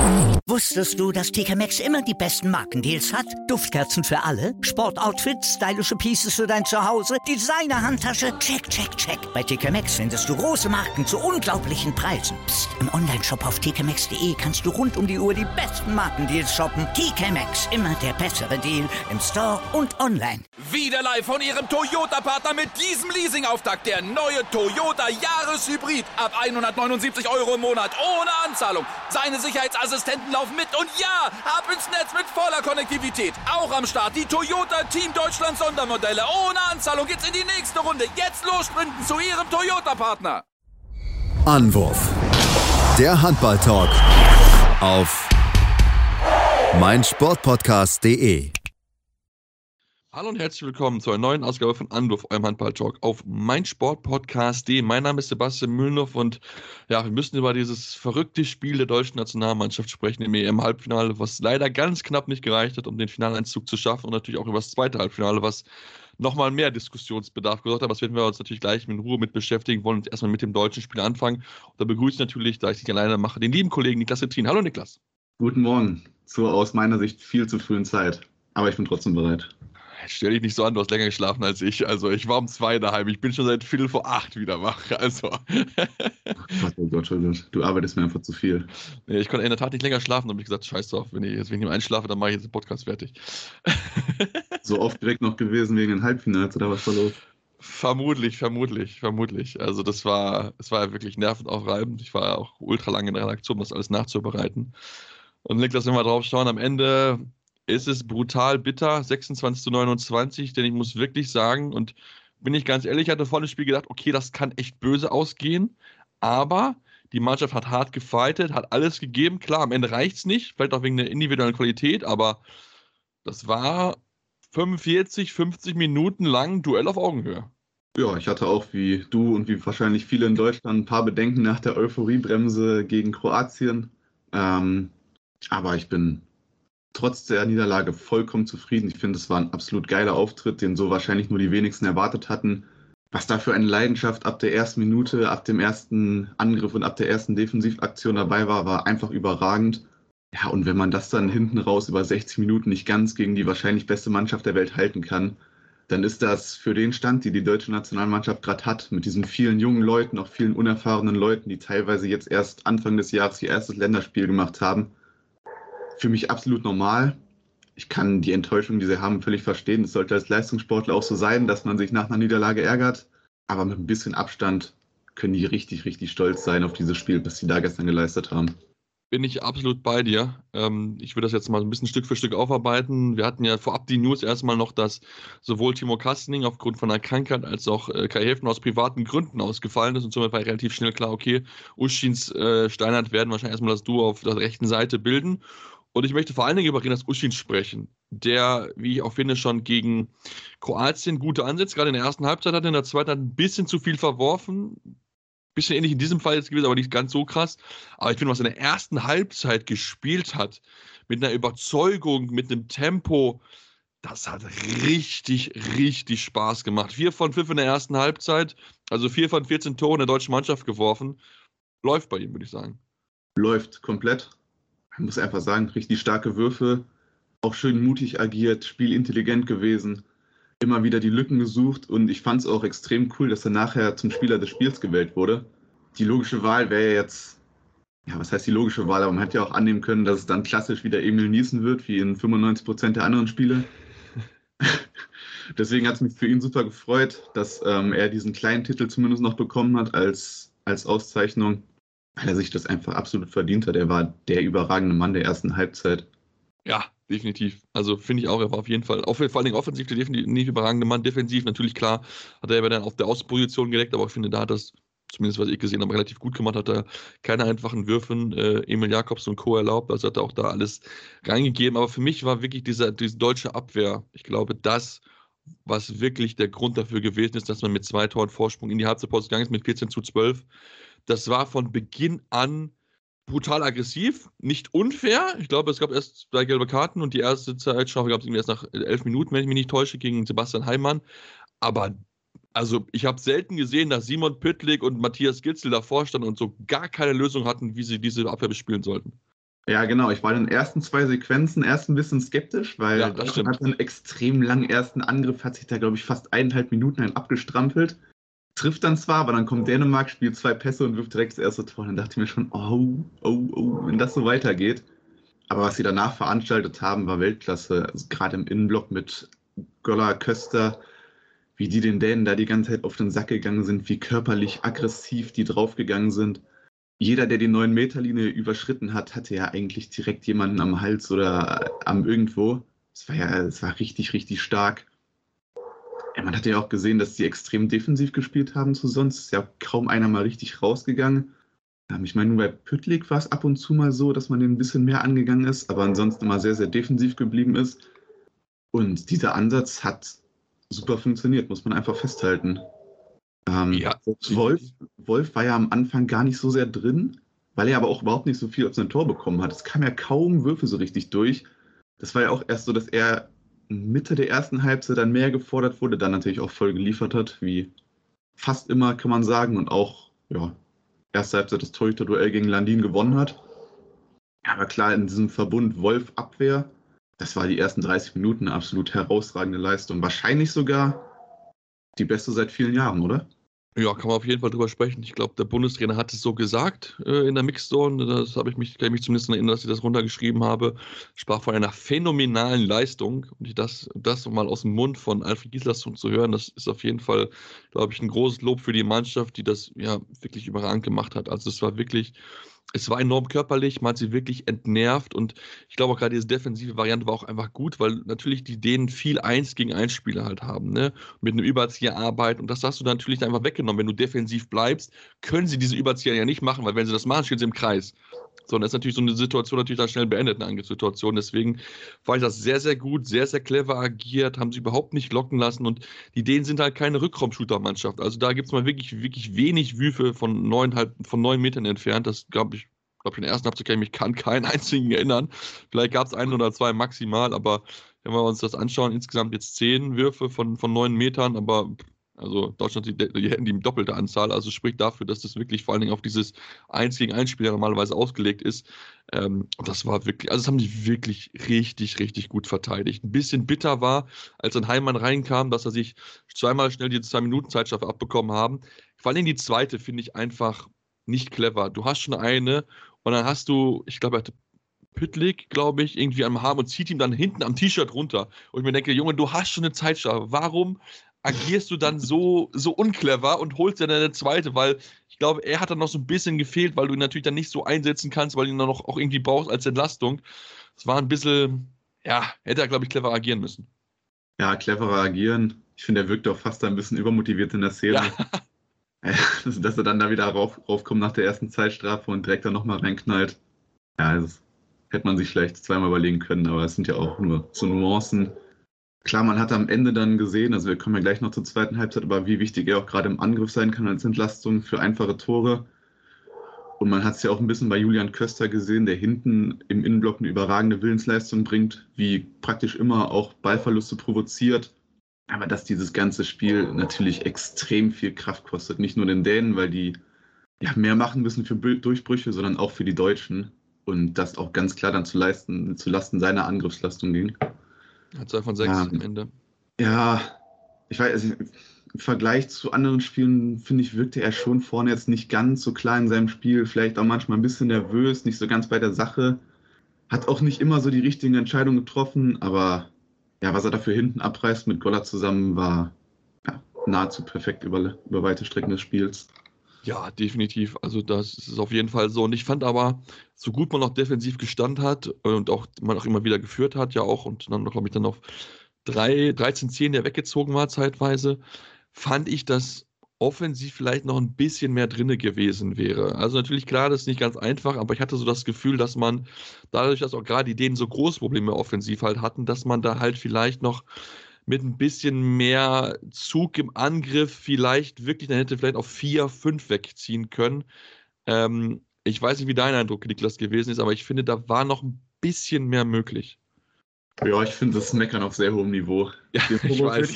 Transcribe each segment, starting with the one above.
Wusstest du, dass TK Maxx immer die besten Markendeals hat? Duftkerzen für alle, Sportoutfits, stylische Pieces für dein Zuhause, Designer-Handtasche, check, check, check. Bei TK Maxx findest du große Marken zu unglaublichen Preisen. Psst. Im Onlineshop auf tkmaxx.de kannst du rund um die Uhr die besten Markendeals shoppen. TK Maxx, immer der bessere Deal im Store und online. Wieder live von Ihrem Toyota-Partner mit diesem Leasing-Auftakt. Der neue Toyota Jahreshybrid. Ab 179 € im Monat. Ohne Anzahlung. Seine Sicherheitsassistenten laufen mit. Und ja, ab ins Netz mit voller Konnektivität. Auch am Start die Toyota Team Deutschland Sondermodelle. Ohne Anzahlung geht's in die nächste Runde. Jetzt los sprinten zu Ihrem Toyota-Partner. Anwurf. Der Handball-Talk auf meinsportpodcast.de. Hallo und herzlich willkommen zu einer neuen Ausgabe von Anwurf, eurem Handball-Talk auf meinsportpodcast.de. Mein Name ist Sebastian Mühlenhoff und ja, wir müssen über dieses verrückte Spiel der deutschen Nationalmannschaft sprechen im EM-Halbfinale, was leider ganz knapp nicht gereicht hat, um den Finaleinzug zu schaffen, und natürlich auch über das zweite Halbfinale, was nochmal mehr Diskussionsbedarf gesorgt hat. Aber das werden wir uns natürlich gleich in Ruhe mit beschäftigen, wollen uns erstmal mit dem deutschen Spiel anfangen. Und da begrüße ich natürlich, da ich es nicht alleine mache, den lieben Kollegen Niklas Hetrin. Hallo Niklas. Guten Morgen. Zur aus meiner Sicht viel zu frühen Zeit. Aber ich bin trotzdem bereit. Stell dich nicht so an, du hast länger geschlafen als ich. Also ich war um 2 daheim, ich bin schon seit 7:45 wieder wach. Also. Oh Gott, du arbeitest mir einfach zu viel. Nee, ich konnte in der Tat nicht länger schlafen, da habe ich gesagt, scheiß drauf, wenn ich nicht mehr einschlafe, dann mache ich jetzt den Podcast fertig. So aufgeregt noch gewesen wegen den Halbfinals oder was war los? Vermutlich. Also es war wirklich nervenaufreibend. Ich war auch ultra lange in der Redaktion, um das alles nachzubereiten. Und Niklas, wenn wir drauf schauen, am Ende ist es brutal bitter, 26:29, denn ich muss wirklich sagen, und bin ich ganz ehrlich, ich hatte vor dem Spiel gedacht, okay, das kann echt böse ausgehen, aber die Mannschaft hat hart gefightet, hat alles gegeben. Klar, am Ende reicht es nicht, vielleicht auch wegen der individuellen Qualität, aber das war 45, 50 Minuten lang Duell auf Augenhöhe. Ja, ich hatte auch wie du und wie wahrscheinlich viele in Deutschland ein paar Bedenken nach der Euphoriebremse gegen Kroatien. Aber ich bin trotz der Niederlage vollkommen zufrieden. Ich finde, es war ein absolut geiler Auftritt, den so wahrscheinlich nur die wenigsten erwartet hatten. Was da für eine Leidenschaft ab der ersten Minute, ab dem ersten Angriff und ab der ersten Defensivaktion dabei war, war einfach überragend. Ja, und wenn man das dann hinten raus über 60 Minuten nicht ganz gegen die wahrscheinlich beste Mannschaft der Welt halten kann, dann ist das für den Stand, die deutsche Nationalmannschaft gerade hat, mit diesen vielen jungen Leuten, auch vielen unerfahrenen Leuten, die teilweise jetzt erst Anfang des Jahres ihr erstes Länderspiel gemacht haben, für mich absolut normal. Ich kann die Enttäuschung, die sie haben, völlig verstehen. Es sollte als Leistungssportler auch so sein, dass man sich nach einer Niederlage ärgert. Aber mit ein bisschen Abstand können die richtig, richtig stolz sein auf dieses Spiel, was sie da gestern geleistet haben. Bin ich absolut bei dir. Ich würde das jetzt mal ein bisschen Stück für Stück aufarbeiten. Wir hatten ja vorab die News erstmal noch, dass sowohl Timo Kastening aufgrund von einer Krankheit als auch Kai Häfner aus privaten Gründen ausgefallen ist. Und somit war relativ schnell klar, okay, Uschins, Steinert werden wahrscheinlich erstmal das Duo auf der rechten Seite bilden. Und ich möchte vor allen Dingen über Renas Uschin sprechen, der, wie ich auch finde, schon gegen Kroatien gute Ansätze gerade in der ersten Halbzeit hatte, in der zweiten hat ein bisschen zu viel verworfen. Bisschen ähnlich in diesem Fall jetzt gewesen, aber nicht ganz so krass. Aber ich finde, was er in der ersten Halbzeit gespielt hat, mit einer Überzeugung, mit einem Tempo, das hat richtig, richtig Spaß gemacht. 4 von 5 in der ersten Halbzeit, also 4 von 14 Toren der deutschen Mannschaft geworfen. Läuft bei ihm, würde ich sagen. Läuft komplett. Man muss einfach sagen, richtig starke Würfe, auch schön mutig agiert, spielintelligent gewesen, immer wieder die Lücken gesucht, und ich fand es auch extrem cool, dass er nachher zum Spieler des Spiels gewählt wurde. Die logische Wahl wäre ja jetzt, ja, was heißt die logische Wahl, aber man hätte ja auch annehmen können, dass es dann klassisch wieder Emil Niesen wird, wie in 95% der anderen Spiele. Deswegen hat es mich für ihn super gefreut, dass er diesen kleinen Titel zumindest noch bekommen hat als Auszeichnung, weil er sich das einfach absolut verdient hat. Er war der überragende Mann der ersten Halbzeit. Ja, definitiv. Also finde ich auch, er war auf jeden Fall, vor allen Dingen offensiv der definitiv überragende Mann. Defensiv natürlich, klar, hat er dann auf der Außenposition geleckt, aber ich finde, da hat das, zumindest was ich gesehen habe, relativ gut gemacht, hat er keine einfachen Würfen, Emil Jakobs und Co. erlaubt, also hat er auch da alles reingegeben. Aber für mich war wirklich diese deutsche Abwehr, ich glaube, das, was wirklich der Grund dafür gewesen ist, dass man mit 2 Toren Vorsprung in die Halbzeitpause gegangen ist, mit 14:12. Das war von Beginn an brutal aggressiv, nicht unfair. Ich glaube, es gab erst 2 gelbe Karten und die erste Zeitstrafe gab es irgendwie erst nach 11 Minuten, wenn ich mich nicht täusche, gegen Sebastian Heimann. Aber also ich habe selten gesehen, dass Simon Püttlik und Matthias Gitzel davor standen und so gar keine Lösung hatten, wie sie diese Abwehr bespielen sollten. Ja, genau. Ich war in den ersten 2 Sequenzen erst ein bisschen skeptisch, weil Ja, das Deutschland stimmt. hat einen extrem langen ersten Angriff, hat sich da, glaube ich, fast 1,5 Minuten einen abgestrampelt. Trifft dann zwar, aber dann kommt Dänemark, spielt 2 Pässe und wirft direkt das erste Tor. Dann dachte ich mir schon, wenn das so weitergeht. Aber was sie danach veranstaltet haben, war Weltklasse. Also gerade im Innenblock mit Göller, Köster, wie die den Dänen da die ganze Zeit auf den Sack gegangen sind, wie körperlich aggressiv die draufgegangen sind. Jeder, der die 9-Meter-Linie überschritten hat, hatte ja eigentlich direkt jemanden am Hals oder am irgendwo. Es war richtig, richtig stark. Ja, man hat ja auch gesehen, dass die extrem defensiv gespielt haben zu sonst. Ist ja kaum einer mal richtig rausgegangen. Ich meine, nur bei Püttlik war es ab und zu mal so, dass man den ein bisschen mehr angegangen ist, aber ansonsten immer sehr, sehr defensiv geblieben ist. Und dieser Ansatz hat super funktioniert, muss man einfach festhalten. Ja, Wolf war ja am Anfang gar nicht so sehr drin, weil er aber auch überhaupt nicht so viel auf sein Tor bekommen hat. Es kam ja kaum Würfe so richtig durch. Das war ja auch erst so, dass er Mitte der ersten Halbzeit dann mehr gefordert wurde, dann natürlich auch voll geliefert hat, wie fast immer, kann man sagen. Und auch, ja, erste Halbzeit das Torhüter-Duell gegen Landin gewonnen hat. Aber klar, in diesem Verbund Wolf-Abwehr, das war die ersten 30 Minuten eine absolut herausragende Leistung. Wahrscheinlich sogar die beste seit vielen Jahren, oder? Ja, kann man auf jeden Fall drüber sprechen. Ich glaube, der Bundestrainer hat es so gesagt in der Mixzone. Kann ich mich zumindest daran erinnern, dass ich das runtergeschrieben habe. Sprach von einer phänomenalen Leistung. Und das mal aus dem Mund von Alfred Gislason zu hören, das ist auf jeden Fall, glaube ich, ein großes Lob für die Mannschaft, die das ja wirklich überragend gemacht hat. Also es war enorm körperlich, man hat sie wirklich entnervt und ich glaube auch gerade diese defensive Variante war auch einfach gut, weil natürlich die Dänen viel 1 gegen 1 Spiele halt haben, ne? Mit einem Überzieher arbeiten und das hast du dann natürlich einfach weggenommen. Wenn du defensiv bleibst, können sie diese Überzieher ja nicht machen, weil wenn sie das machen, stehen sie im Kreis. So, und das ist natürlich so eine Situation natürlich dann schnell beendet, eine Angriffssituation. Deswegen fand ich das sehr, sehr gut, sehr, sehr clever agiert, haben sie überhaupt nicht locken lassen und die Dänen sind halt keine Rückraum-Shooter-Mannschaft. Also da gibt es mal wirklich, wirklich wenig Würfe von 9 Metern entfernt. Das glaube ich, in der ersten Halbzeit kann ich keinen einzigen erinnern. Vielleicht gab es 1 oder 2 maximal, aber wenn wir uns das anschauen, insgesamt jetzt 10 Würfe von 9 Metern, aber also Deutschland, die hätten die doppelte Anzahl, also spricht dafür, dass das wirklich vor allen Dingen auf dieses 1 gegen 1 Spiel ja normalerweise ausgelegt ist. Und das war wirklich, also das haben die wirklich richtig, richtig gut verteidigt. Ein bisschen bitter war, als dann Heimann reinkam, dass er sich zweimal schnell die 2 Minuten Zeitstrafe abbekommen haben. Vor allem die zweite finde ich einfach nicht clever. Du hast schon eine und dann hast du, ich glaube, er hatte Püttlik, glaube ich, irgendwie am Arm und zieht ihm dann hinten am T-Shirt runter. Und ich mir denke, Junge, du hast schon eine Zeitstrafe. Warum agierst du dann so unclever und holst dir dann eine zweite? Weil ich glaube, er hat dann noch so ein bisschen gefehlt, weil du ihn natürlich dann nicht so einsetzen kannst, weil du ihn dann noch auch irgendwie brauchst als Entlastung. Es war ein bisschen, ja, hätte er, glaube ich, clever agieren müssen. Ja, cleverer agieren. Ich finde, er wirkt auch fast ein bisschen übermotiviert in der Szene. Ja. Dass er dann da wieder raufkommt nach der ersten Zeitstrafe und direkt dann nochmal reinknallt. Ja, das hätte man sich vielleicht zweimal überlegen können, aber es sind ja auch nur so Nuancen. Klar, man hat am Ende dann gesehen, also wir kommen ja gleich noch zur zweiten Halbzeit, aber wie wichtig er auch gerade im Angriff sein kann als Entlastung für einfache Tore. Und man hat es ja auch ein bisschen bei Julian Köster gesehen, der hinten im Innenblock eine überragende Willensleistung bringt, wie praktisch immer auch Ballverluste provoziert. Aber dass dieses ganze Spiel natürlich extrem viel Kraft kostet. Nicht nur den Dänen, weil die ja mehr machen müssen für Durchbrüche, sondern auch für die Deutschen. Und das auch ganz klar dann zu Lasten seiner Angriffsleistung ging. Hat 2 von 6 am Ende. Ja, ich weiß, also im Vergleich zu anderen Spielen, finde ich, wirkte er schon vorne jetzt nicht ganz so klar in seinem Spiel. Vielleicht auch manchmal ein bisschen nervös, nicht so ganz bei der Sache. Hat auch nicht immer so die richtigen Entscheidungen getroffen, aber ja, was er dafür hinten abreißt mit Goller zusammen, war ja, nahezu perfekt über weite Strecken des Spiels. Ja, definitiv. Also das ist auf jeden Fall so. Und ich fand aber, so gut man auch defensiv gestanden hat und auch man auch immer wieder geführt hat, ja auch, und dann, glaube ich, dann auf 13-10, der weggezogen war zeitweise, fand ich, dass offensiv vielleicht noch ein bisschen mehr drinne gewesen wäre. Also natürlich, klar, das ist nicht ganz einfach, aber ich hatte so das Gefühl, dass man, dadurch, dass auch gerade die Dänen so große Probleme offensiv halt hatten, dass man da halt vielleicht noch mit ein bisschen mehr Zug im Angriff vielleicht wirklich, dann hätte vielleicht auf 4, 5 wegziehen können. Ich weiß nicht, wie dein Eindruck, Niklas, gewesen ist, aber ich finde, da war noch ein bisschen mehr möglich. Ja, ich finde das Meckern auf sehr hohem Niveau. Ja, ich weiß.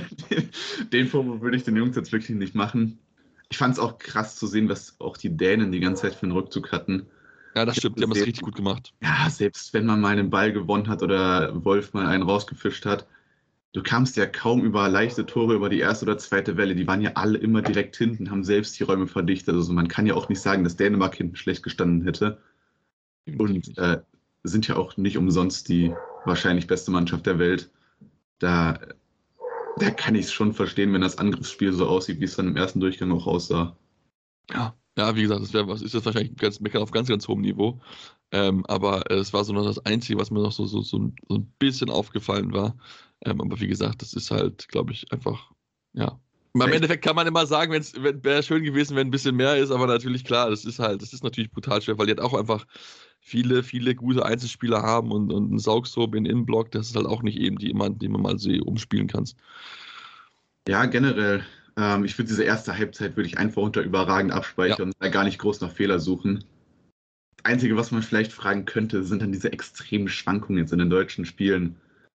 Den Vorwurf würde ich den Jungs jetzt wirklich nicht machen. Ich fand es auch krass zu sehen, was auch die Dänen die ganze Zeit für einen Rückzug hatten. Ja, das stimmt, die haben das richtig gut gemacht. Ja, selbst wenn man mal einen Ball gewonnen hat oder Wolf mal einen rausgefischt hat, du kamst ja kaum über leichte Tore über die erste oder zweite Welle. Die waren ja alle immer direkt hinten, haben selbst die Räume verdichtet. Also man kann ja auch nicht sagen, dass Dänemark hinten schlecht gestanden hätte. Und sind ja auch nicht umsonst die wahrscheinlich beste Mannschaft der Welt. Da kann ich es schon verstehen, wenn das Angriffsspiel so aussieht, wie es dann im ersten Durchgang auch aussah. Ja, wie gesagt, ist das wahrscheinlich Meckern auf ganz, ganz hohem Niveau. Aber es war so noch das Einzige, was mir noch so ein bisschen aufgefallen war. Aber wie gesagt, das ist halt, glaube ich, einfach, ja. Im Endeffekt kann man immer sagen, wäre schön gewesen, wenn ein bisschen mehr ist, aber natürlich klar, das ist natürlich brutal schwer, weil die halt auch einfach viele, viele gute Einzelspieler haben und einen Saugsob in Innenblock, das ist halt auch nicht eben die man mal so umspielen kannst. Ja, generell. Ich würde diese erste Halbzeit würde ich einfach unter überragend abspeichern und da gar nicht groß nach Fehler suchen. Das Einzige, was man vielleicht fragen könnte, sind dann diese extremen Schwankungen jetzt in den deutschen Spielen.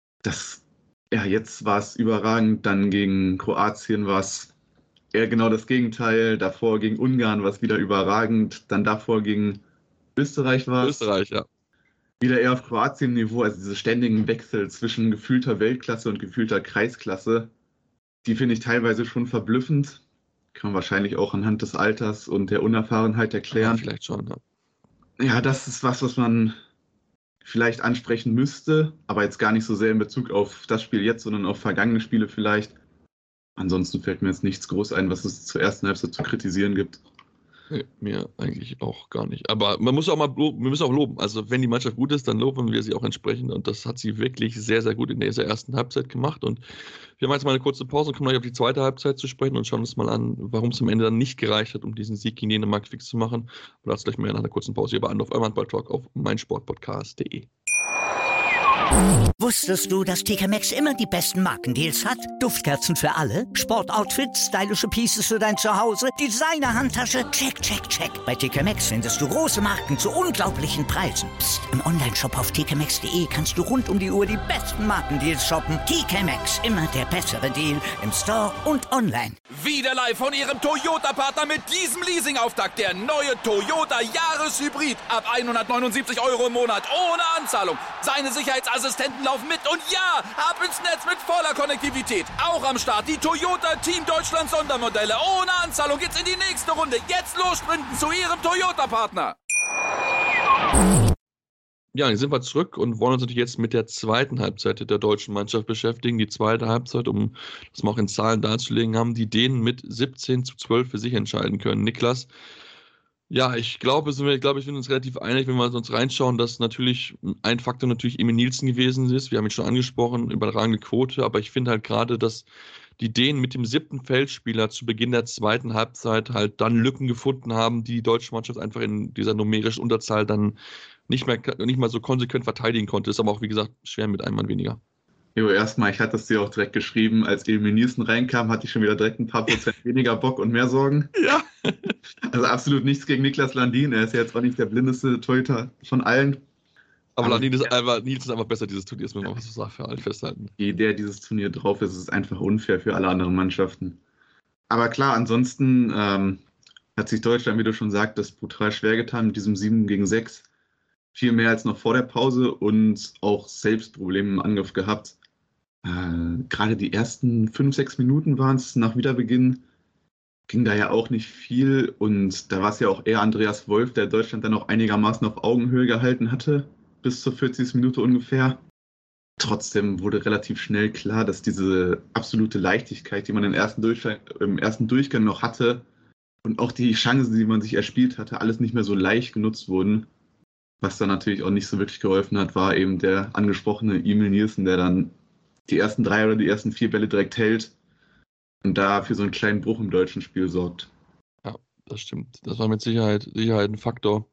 Jetzt war es überragend, dann gegen Kroatien war es eher genau das Gegenteil. Davor gegen Ungarn war es wieder überragend. Dann davor gegen Österreich war es. Österreich, ja. Wieder eher auf Kroatien-Niveau, also diese ständigen Wechsel zwischen gefühlter Weltklasse und gefühlter Kreisklasse. Die finde ich teilweise schon verblüffend. Kann man wahrscheinlich auch anhand des Alters und der Unerfahrenheit erklären. Ja, vielleicht schon, ja. Ja, das ist was man vielleicht ansprechen müsste, aber jetzt gar nicht so sehr in Bezug auf das Spiel jetzt, sondern auf vergangene Spiele vielleicht. Ansonsten fällt mir jetzt nichts groß ein, was es zur ersten Halbzeit zu kritisieren gibt. Nee, mir eigentlich auch gar nicht. Aber wir müssen auch loben. Also wenn die Mannschaft gut ist, dann loben wir sie auch entsprechend. Und das hat sie wirklich sehr, sehr gut in dieser ersten Halbzeit gemacht. Und wir haben jetzt mal eine kurze Pause und kommen gleich auf die zweite Halbzeit zu sprechen und schauen uns mal an, warum es am Ende dann nicht gereicht hat, um diesen Sieg gegen Dänemark fix zu machen. Und dazu gleich mehr nach einer kurzen Pause hier bei Anruf Handball-Talk auf meinsportpodcast.de. Wusstest du, dass TK Maxx immer die besten Markendeals hat? Duftkerzen für alle, Sportoutfits, stylische Pieces für dein Zuhause, Designer-Handtasche, check, check, check. Bei TK Maxx findest du große Marken zu unglaublichen Preisen. Psst. Im Onlineshop auf tkmaxx.de kannst du rund um die Uhr die besten Markendeals shoppen. TK Maxx, immer der bessere Deal im Store und online. Wieder live von Ihrem Toyota-Partner mit diesem Leasing-Auftakt. Der neue Toyota Jahreshybrid. Ab 179 € im Monat ohne Anzahlung. Seine Sicherheitsassistenten laufen mit und ja, ab ins Netz mit voller Konnektivität. Auch am Start die Toyota Team Deutschland Sondermodelle. Ohne Anzahlung geht's in die nächste Runde. Jetzt los sprinten zu Ihrem Toyota-Partner. Ja, hier sind wir zurück und wollen uns natürlich jetzt mit der zweiten Halbzeit der deutschen Mannschaft beschäftigen. Die zweite Halbzeit, um das mal auch in Zahlen darzulegen, haben die Dänen mit 17:12 für sich entscheiden können. Niklas, ja, ich glaube, wir sind uns relativ einig, wenn wir uns reinschauen, dass natürlich ein Faktor natürlich Emil Nielsen gewesen ist. Wir haben ihn schon angesprochen, überragende Quote, aber ich finde halt gerade, dass die Dänen mit dem 7. Feldspieler zu Beginn der zweiten Halbzeit halt dann Lücken gefunden haben, die deutsche Mannschaft einfach in dieser numerischen Unterzahl dann nicht mal so konsequent verteidigen konnte. Ist aber auch, wie gesagt, schwer mit einem Mann weniger. Jo, erstmal, ich hatte es dir auch direkt geschrieben, als Emil Nielsen reinkam, hatte ich schon wieder direkt ein paar Prozent weniger Bock und mehr Sorgen. Ja. Also absolut nichts gegen Niklas Landin, er ist ja jetzt auch nicht der blindeste Torhüter von allen. Aber Nielsen ist einfach besser dieses Turnier, das müssen wir so festhalten. Der dieses Turnier drauf ist, ist einfach unfair für alle anderen Mannschaften. Aber klar, ansonsten hat sich Deutschland, wie du schon sagtest, brutal schwer getan mit diesem 7-6. Viel mehr als noch vor der Pause und auch selbst Probleme im Angriff gehabt. Gerade die ersten 5-6 Minuten waren es nach Wiederbeginn, ging da ja auch nicht viel und da war es ja auch eher Andreas Wolf, der Deutschland dann auch einigermaßen auf Augenhöhe gehalten hatte, bis zur 40. Minute ungefähr. Trotzdem wurde relativ schnell klar, dass diese absolute Leichtigkeit, die man im ersten Durchgang noch hatte und auch die Chancen, die man sich erspielt hatte, alles nicht mehr so leicht genutzt wurden. Was dann natürlich auch nicht so wirklich geholfen hat, war eben der angesprochene Emil Nielsen, der dann die ersten 3 oder die ersten 4 Bälle direkt hält und da für so einen kleinen Bruch im deutschen Spiel sorgt. Ja, das stimmt. Das war mit Sicherheit ein Faktor.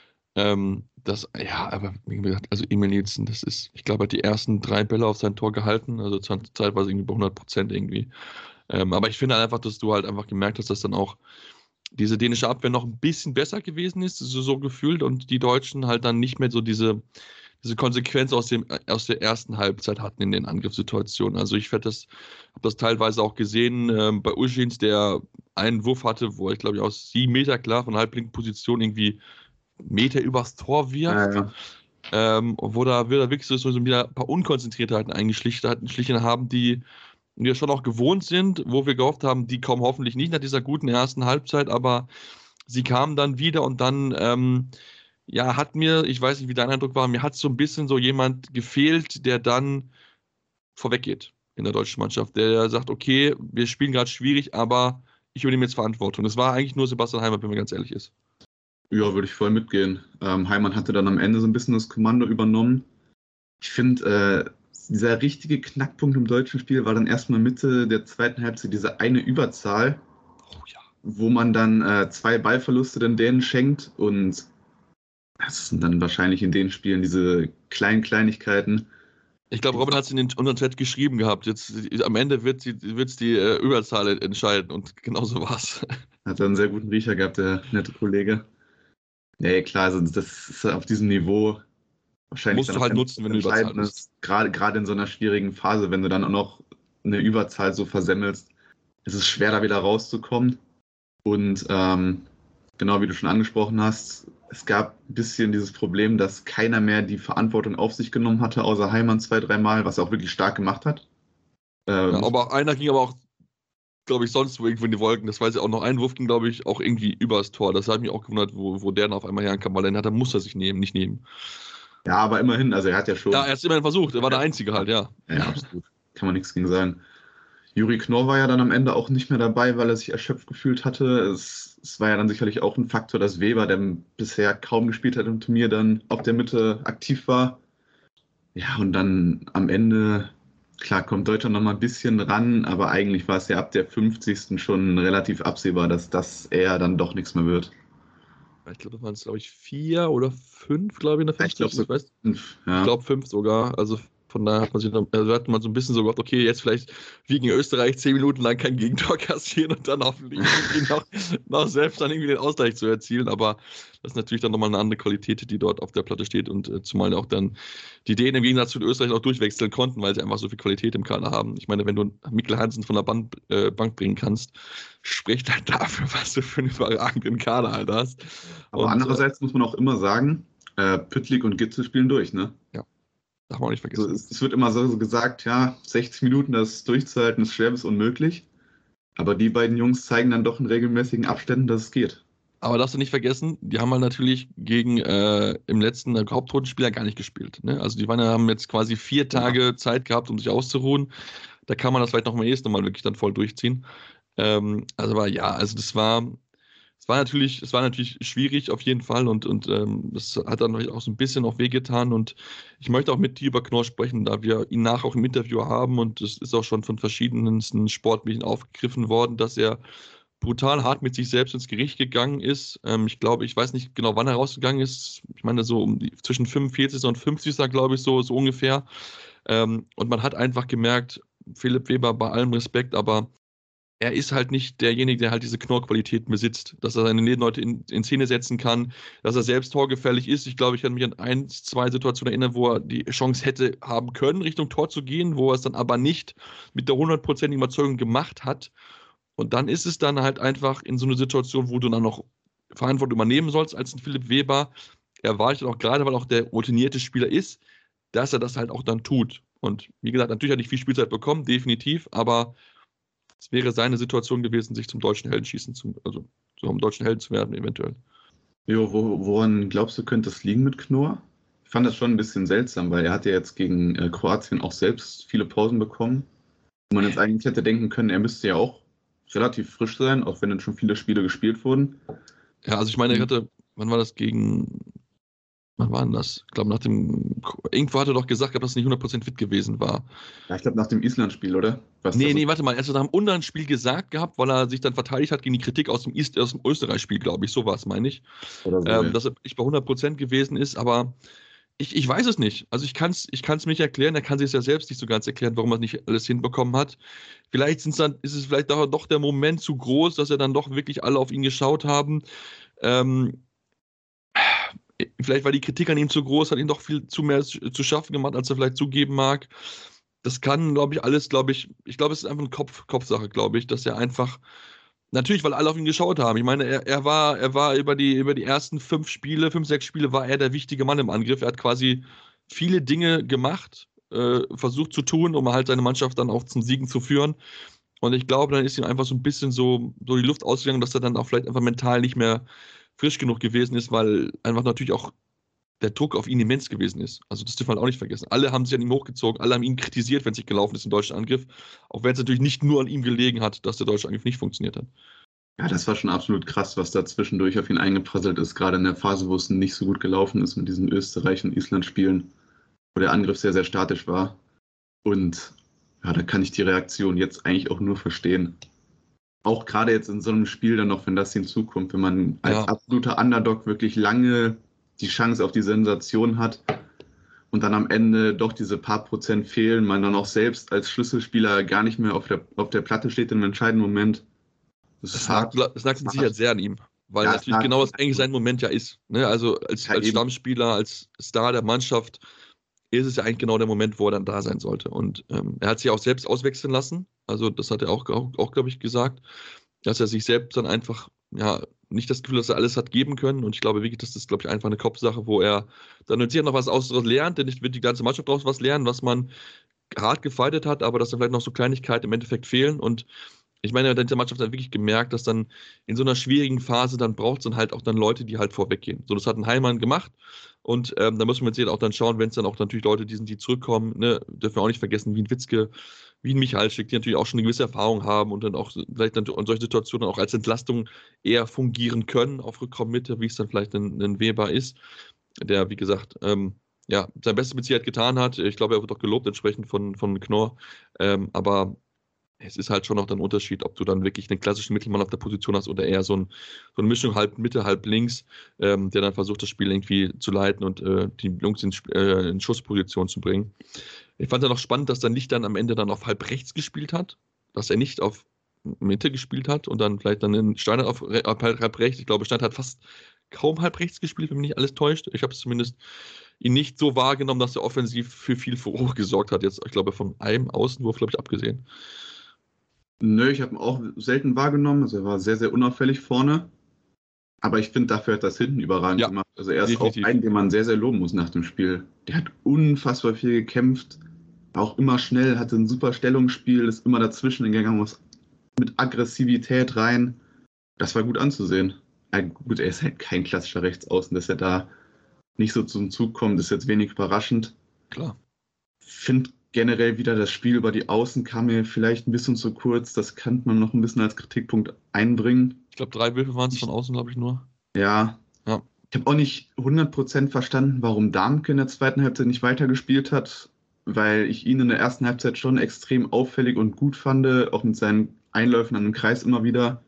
Aber wie gesagt, also Emil Nielsen, das ist, ich glaube, er hat die ersten 3 Bälle auf sein Tor gehalten, also zeitweise irgendwie bei 100% irgendwie. Aber ich finde halt einfach, dass du halt einfach gemerkt hast, dass dann auch diese dänische Abwehr noch ein bisschen besser gewesen ist, so gefühlt, und die Deutschen halt dann nicht mehr so diese Konsequenz aus der ersten Halbzeit hatten in den Angriffssituationen. Also ich habe das teilweise auch gesehen bei Uschins, der einen Wurf hatte, wo ich glaube ich aus 7 Meter klar von halblinken Position irgendwie Meter übers Tor wirft. Wo da wirklich so wieder ein paar Unkonzentriertheiten eingeschlichen haben, die wir schon auch gewohnt sind, wo wir gehofft haben, die kommen hoffentlich nicht nach dieser guten ersten Halbzeit, aber sie kamen dann wieder und dann hat mir, ich weiß nicht, wie dein Eindruck war, mir hat so ein bisschen so jemand gefehlt, der dann vorweggeht in der deutschen Mannschaft, der sagt, okay, wir spielen gerade schwierig, aber ich übernehme jetzt Verantwortung. Das war eigentlich nur Sebastian Heimann, wenn man ganz ehrlich ist. Ja, würde ich voll mitgehen. Heimann hatte dann am Ende so ein bisschen das Kommando übernommen. Ich finde, dieser richtige Knackpunkt im deutschen Spiel war dann erstmal Mitte der zweiten Halbzeit diese eine Überzahl, wo man dann 2 Ballverluste den Dänen schenkt, und das sind dann wahrscheinlich in den Spielen diese kleinen Kleinigkeiten. Ich glaube, Robin hat es in unseren Chat geschrieben gehabt. Jetzt am Ende wird es die Überzahl entscheiden, und genauso war es. Hat er einen sehr guten Riecher gehabt, der nette Kollege. Nee, klar, also das ist auf diesem Niveau wahrscheinlich. Musst du halt nutzen, wenn du Überzahl bist. Gerade in so einer schwierigen Phase, wenn du dann auch noch eine Überzahl so versemmelst, ist es schwer, da wieder rauszukommen. Und genau wie du schon angesprochen hast, es gab ein bisschen dieses Problem, dass keiner mehr die Verantwortung auf sich genommen hatte, außer Heimann 2-3 Mal, was er auch wirklich stark gemacht hat. Aber einer ging aber auch, glaube ich, sonst wo irgendwo in die Wolken. Das weiß ich auch noch. Ein Wurf ging, glaube ich, auch irgendwie übers Tor. Das hat mich auch gewundert, wo der dann auf einmal herkam, weil den muss er sich nicht nehmen. Ja, aber immerhin, also er hat ja schon... Ja, er hat es immerhin versucht. Er war der Einzige halt, ja. Ja, absolut. Kann man nichts gegen sagen. Juri Knorr war ja dann am Ende auch nicht mehr dabei, weil er sich erschöpft gefühlt hatte. Es war ja dann sicherlich auch ein Faktor, dass Weber, der bisher kaum gespielt hat im Turnier, dann auf der Mitte aktiv war. Ja, und dann am Ende, klar, kommt Deutschland noch mal ein bisschen ran, aber eigentlich war es ja ab der 50. schon relativ absehbar, dass das eher dann doch nichts mehr wird. Ich glaube, das waren es, glaube ich, 4 oder 5, glaube ich, in der 50. Ich glaube so 5. Ja. Ich glaube 5 sogar. Also von daher hat man so ein bisschen so gedacht, okay, jetzt vielleicht wie gegen Österreich 10 Minuten lang kein Gegentor kassieren und dann hoffentlich noch selbst dann irgendwie den Ausgleich zu erzielen. Aber das ist natürlich dann nochmal eine andere Qualität, die dort auf der Platte steht, und zumal auch dann die Dänen im Gegensatz zu Österreich auch durchwechseln konnten, weil sie einfach so viel Qualität im Kader haben. Ich meine, wenn du Mikkel Hansen von der Bank bringen kannst, spricht halt dafür, was du für einen überragenden Kader halt hast. Aber andererseits muss man auch immer sagen, Püttlik und Gitzel spielen durch, ne? Ja. Darf man auch nicht vergessen. Also es wird immer so gesagt, ja, 60 Minuten das durchzuhalten ist schwer bis unmöglich. Aber die beiden Jungs zeigen dann doch in regelmäßigen Abständen, dass es geht. Aber darfst du nicht vergessen, die haben halt natürlich gegen im letzten Hauptrundenspiel gar nicht gespielt. Ne? Also die haben jetzt quasi 4 Tage Zeit gehabt, um sich auszuruhen. Da kann man das vielleicht noch mal erst nochmal wirklich dann voll durchziehen. Das war natürlich schwierig auf jeden Fall, und das hat dann auch so ein bisschen auch wehgetan, und ich möchte auch mit dir über Knorr sprechen, da wir ihn nachher auch im Interview haben, und es ist auch schon von verschiedensten Sportmedien aufgegriffen worden, dass er brutal hart mit sich selbst ins Gericht gegangen ist. Ich weiß nicht genau, wann er rausgegangen ist. Ich meine, so zwischen 45. und 50. glaube ich, so ungefähr. Und man hat einfach gemerkt, Philipp Weber, bei allem Respekt, aber er ist halt nicht derjenige, der halt diese Knorrqualitäten besitzt, dass er seine Nebenleute in Szene setzen kann, dass er selbst torgefährlich ist. Ich glaube, ich kann mich an 1, 2 Situationen erinnern, wo er die Chance hätte haben können, Richtung Tor zu gehen, wo er es dann aber nicht mit der 100%igen Überzeugung gemacht hat. Und dann ist es dann halt einfach in so einer Situation, wo du dann noch Verantwortung übernehmen sollst als ein Philipp Weber. Er war auch gerade, weil auch der routinierte Spieler ist, dass er das halt auch dann tut. Und wie gesagt, natürlich hat er nicht viel Spielzeit bekommen, definitiv, aber es wäre seine Situation gewesen, sich zum deutschen Helden zum deutschen Helden zu werden, eventuell. Jo, woran glaubst du, könnte es liegen mit Knorr? Ich fand das schon ein bisschen seltsam, weil er hat ja jetzt gegen Kroatien auch selbst viele Pausen bekommen. Wo man jetzt eigentlich hätte denken können, er müsste ja auch relativ frisch sein, auch wenn dann schon viele Spiele gespielt wurden. Ja, also ich meine, wann war das wann war denn das? Ich glaube, irgendwo hat er doch gesagt, dass er nicht 100% fit gewesen war. Ja, ich glaube nach dem Island-Spiel, oder? Warte mal, er hat es nach dem Ungarn-Spiel gesagt gehabt, weil er sich dann verteidigt hat gegen die Kritik aus dem Österreich-Spiel, glaube ich, so war es, meine ich. Oder so, dass er nicht bei 100% gewesen ist, aber ich weiß es nicht. Also ich kann es nicht erklären, er kann sich es ja selbst nicht so ganz erklären, warum er nicht alles hinbekommen hat. Vielleicht ist es vielleicht doch der Moment zu groß, dass er dann doch wirklich alle auf ihn geschaut haben. Vielleicht war die Kritik an ihm zu groß, hat ihn doch viel zu mehr zu schaffen gemacht, als er vielleicht zugeben mag. Das kann, glaube ich, alles, ich glaube, es ist einfach eine Kopfsache, glaube ich, dass er einfach Natürlich, weil alle auf ihn geschaut haben. Ich meine, er war über die ersten 6 Spiele war er der wichtige Mann im Angriff. Er hat quasi viele Dinge gemacht, versucht zu tun, um halt seine Mannschaft dann auch zum Siegen zu führen. Und ich glaube, dann ist ihm einfach so ein bisschen so die Luft ausgegangen, dass er dann auch vielleicht einfach mental nicht mehr frisch genug gewesen ist, weil einfach natürlich auch der Druck auf ihn immens gewesen ist. Also das dürfen wir halt auch nicht vergessen. Alle haben sich an ihm hochgezogen, alle haben ihn kritisiert, wenn es nicht gelaufen ist im deutschen Angriff. Auch wenn es natürlich nicht nur an ihm gelegen hat, dass der deutsche Angriff nicht funktioniert hat. Ja, das war schon absolut krass, was da zwischendurch auf ihn eingeprasselt ist, gerade in der Phase, wo es nicht so gut gelaufen ist mit diesen Österreich- und Island-Spielen, wo der Angriff sehr, sehr statisch war. Und ja, da kann ich die Reaktion jetzt eigentlich auch nur verstehen. Auch gerade jetzt in so einem Spiel dann noch, wenn das hinzukommt, wenn man als absoluter Underdog wirklich lange die Chance auf die Sensation hat und dann am Ende doch diese paar Prozent fehlen, man dann auch selbst als Schlüsselspieler gar nicht mehr auf der Platte steht im entscheidenden Moment. Das lag mit Sicherheit sehr an ihm, weil natürlich genau das eigentlich sein Moment ja ist. Ne? Also als Stammspieler, als Star der Mannschaft ist es ja eigentlich genau der Moment, wo er dann da sein sollte. Und er hat sich auch selbst auswechseln lassen. Also das hat er auch glaube ich, gesagt, dass er sich selbst dann einfach nicht das Gefühl, dass er alles hat geben können. Und ich glaube wirklich, das ist, glaube ich, einfach eine Kopfsache, wo er dann sicher noch was daraus lernt, denn nicht wird die ganze Mannschaft daraus was lernen, was man hart gefeitet hat, aber dass dann vielleicht noch so Kleinigkeiten im Endeffekt fehlen. Und ich meine, der Mannschaft hat wirklich gemerkt, dass dann in so einer schwierigen Phase dann braucht es dann halt auch dann Leute, die halt vorweggehen. So, das hat ein Heimann gemacht. Und da müssen wir jetzt auch dann schauen, wenn es dann auch natürlich Leute sind, die zurückkommen, ne, dürfen wir auch nicht vergessen, wie ein Witzke, wie ein Michalsik, die natürlich auch schon eine gewisse Erfahrung haben und dann auch vielleicht dann in solchen Situationen auch als Entlastung eher fungieren können auf Rückraummitte, wie es dann vielleicht ein Weber ist, der, wie gesagt, sein Bestes mit Sicherheit getan hat. Ich glaube, er wird auch gelobt entsprechend von Knorr. Aber es ist halt schon noch ein Unterschied, ob du dann wirklich einen klassischen Mittelmann auf der Position hast oder eher so eine Mischung halb Mitte, halb links, der dann versucht, das Spiel irgendwie zu leiten und die Jungs in Schussposition zu bringen. Ich fand ja noch spannend, dass dann Licht dann am Ende dann auf halb rechts gespielt hat, dass er nicht auf Mitte gespielt hat und dann vielleicht dann in Steinhardt auf halb rechts. Ich glaube, Steinhardt hat fast kaum halb rechts gespielt, wenn mich nicht alles täuscht. Ich habe es zumindest ihn nicht so wahrgenommen, dass er offensiv für viel Furore gesorgt hat. Jetzt, ich glaube, von einem Außenwurf, glaube ich, abgesehen. Nö, ich habe ihn auch selten wahrgenommen. Also er war sehr, sehr unauffällig vorne. Aber ich finde, dafür hat das hinten überragend gemacht. Also er ist definitiv auch ein, den man sehr, sehr loben muss nach dem Spiel. Der hat unfassbar viel gekämpft. Auch immer schnell, hatte ein super Stellungsspiel, ist immer dazwischen gegangen, muss mit Aggressivität rein. Das war gut anzusehen. Gut, er ist halt kein klassischer Rechtsaußen, dass er da nicht so zum Zug kommt, ist jetzt wenig überraschend. Klar. Finde generell wieder, das Spiel über die Außen kam mir vielleicht ein bisschen zu kurz. Das kann man noch ein bisschen als Kritikpunkt einbringen. Ich glaube, 3 Würfe waren es von außen, glaube ich, nur. Ja. Ich habe auch nicht 100% verstanden, warum Darmke in der zweiten Halbzeit nicht weitergespielt hat, weil ich ihn in der ersten Halbzeit schon extrem auffällig und gut fand, auch mit seinen Einläufen an den Kreis immer wieder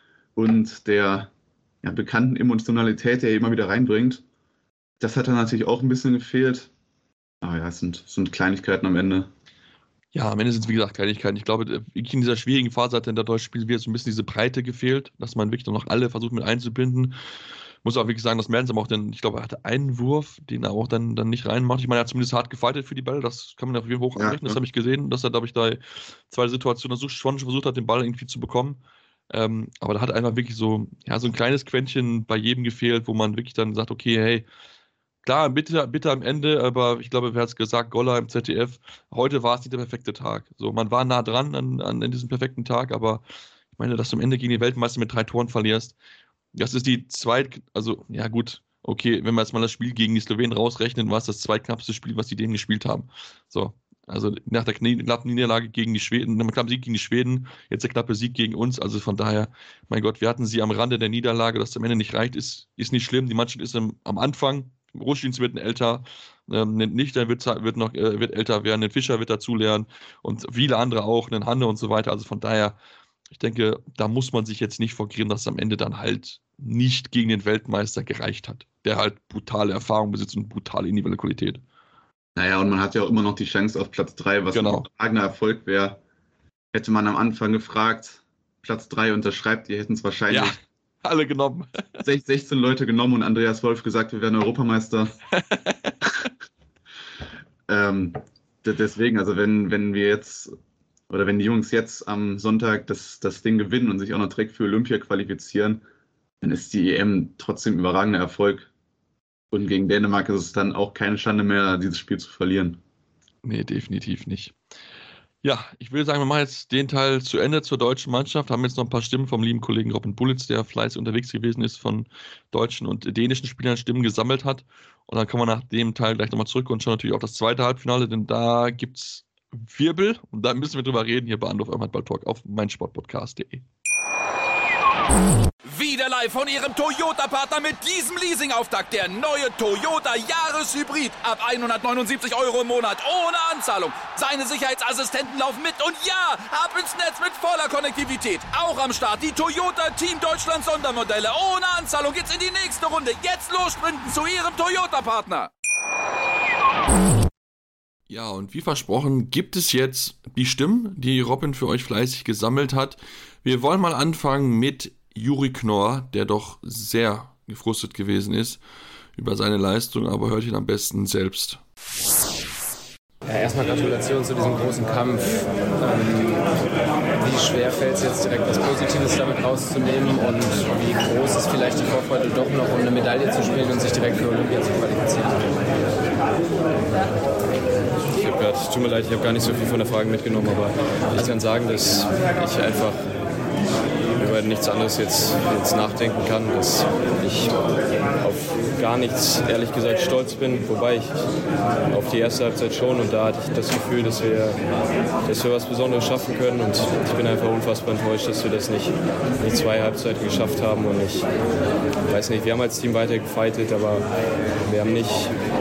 und der bekannten Emotionalität, die er immer wieder reinbringt. Das hat dann natürlich auch ein bisschen gefehlt. Aber ja, es sind Kleinigkeiten am Ende. Ja, am Ende sind es, wie gesagt, Kleinigkeiten. Ich glaube, in dieser schwierigen Phase hat in der deutschen Spiel wieder so ein bisschen diese Breite gefehlt, dass man wirklich noch alle versucht mit einzubinden. Muss auch wirklich sagen, dass Mertens aber auch ich glaube, er hatte einen Wurf, den er auch dann nicht reinmacht. Ich meine, er hat zumindest hart gefightet für die Bälle, das kann man auf jeden Fall hoch anrechnen. Das habe ich gesehen, dass er, glaube ich, da 2 Situationen schon versucht hat, den Ball irgendwie zu bekommen. Aber da hat einfach wirklich so ein kleines Quäntchen bei jedem gefehlt, wo man wirklich dann sagt, okay, hey, klar, bitte am Ende, aber ich glaube, wer hat es gesagt, Goller im ZDF, heute war es nicht der perfekte Tag. So, man war nah dran an diesem perfekten Tag, aber ich meine, dass du am Ende gegen die Weltmeister mit 3 Toren verlierst, das ist die also, ja gut, okay, wenn wir jetzt mal das Spiel gegen die Slowenen rausrechnen, war es das zweitknappste Spiel, was die denen gespielt haben. So, also nach der knappen Niederlage gegen die Schweden, nach dem knappen Sieg gegen die Schweden, jetzt der knappe Sieg gegen uns, also von daher, mein Gott, wir hatten sie am Rande der Niederlage, dass es am Ende nicht reicht, ist nicht schlimm, die Mannschaft ist am Anfang, Ruschins wird älter, Nichter wird älter werden, ein Fischer wird dazulernen und viele andere auch, ein Hanne und so weiter, also von daher, ich denke, da muss man sich jetzt nicht vorgeben, dass es am Ende dann halt nicht gegen den Weltmeister gereicht hat, der halt brutale Erfahrung besitzt und brutale individuelle Qualität. Naja, und man hat ja auch immer noch die Chance auf Platz 3, was ein überragender Erfolg wäre. Hätte man am Anfang gefragt, Platz 3 unterschreibt, die hätten es wahrscheinlich alle genommen. 16 Leute genommen und Andreas Wolf gesagt, wir werden Europameister. Deswegen, also wenn wir jetzt oder wenn die Jungs jetzt am Sonntag das Ding gewinnen und sich auch noch direkt für Olympia qualifizieren, dann ist die EM trotzdem überragender Erfolg. Und gegen Dänemark ist es dann auch keine Schande mehr, dieses Spiel zu verlieren. Nee, definitiv nicht. Ja, ich würde sagen, wir machen jetzt den Teil zu Ende zur deutschen Mannschaft. Haben jetzt noch ein paar Stimmen vom lieben Kollegen Robin Bullitz, der fleißig unterwegs gewesen ist, von deutschen und dänischen Spielern Stimmen gesammelt hat. Und dann kommen wir nach dem Teil gleich nochmal zurück und schauen natürlich auf das zweite Halbfinale, denn da gibt es Wirbel und da müssen wir drüber reden hier bei Anruf am Handball-Talk auf meinsportpodcast.de. Wieder live von Ihrem Toyota-Partner mit diesem Leasing-Auftakt. Der neue Toyota Jahreshybrid. Ab 179 € im Monat. Ohne Anzahlung. Seine Sicherheitsassistenten laufen mit. Und ja, ab ins Netz mit voller Konnektivität. Auch am Start die Toyota Team Deutschland Sondermodelle. Ohne Anzahlung geht's in die nächste Runde. Jetzt los sprinten zu Ihrem Toyota-Partner. Ja, und wie versprochen gibt es jetzt die Stimmen, die Robin für euch fleißig gesammelt hat. Wir wollen mal anfangen mit Juri Knorr, der doch sehr gefrustet gewesen ist über seine Leistung, aber hört ihn am besten selbst. Ja, erstmal Gratulation zu diesem großen Kampf. Wie schwer fällt es jetzt direkt was Positives damit rauszunehmen und wie groß ist vielleicht die Vorfreude doch noch, um eine Medaille zu spielen und sich direkt für Olympia zu qualifizieren? Tut mir leid, ich habe gar nicht so viel von der Frage mitgenommen, aber ich kann sagen, dass ich einfach über nichts anderes jetzt nachdenken kann, dass ich auf gar nichts, ehrlich gesagt, stolz bin, wobei ich auf die erste Halbzeit schon, und da hatte ich das Gefühl, dass wir was Besonderes schaffen können, und ich bin einfach unfassbar enttäuscht, dass wir das nicht 2 Halbzeiten geschafft haben, und ich weiß nicht, wir haben als Team weiter gefightet, aber wir haben nicht,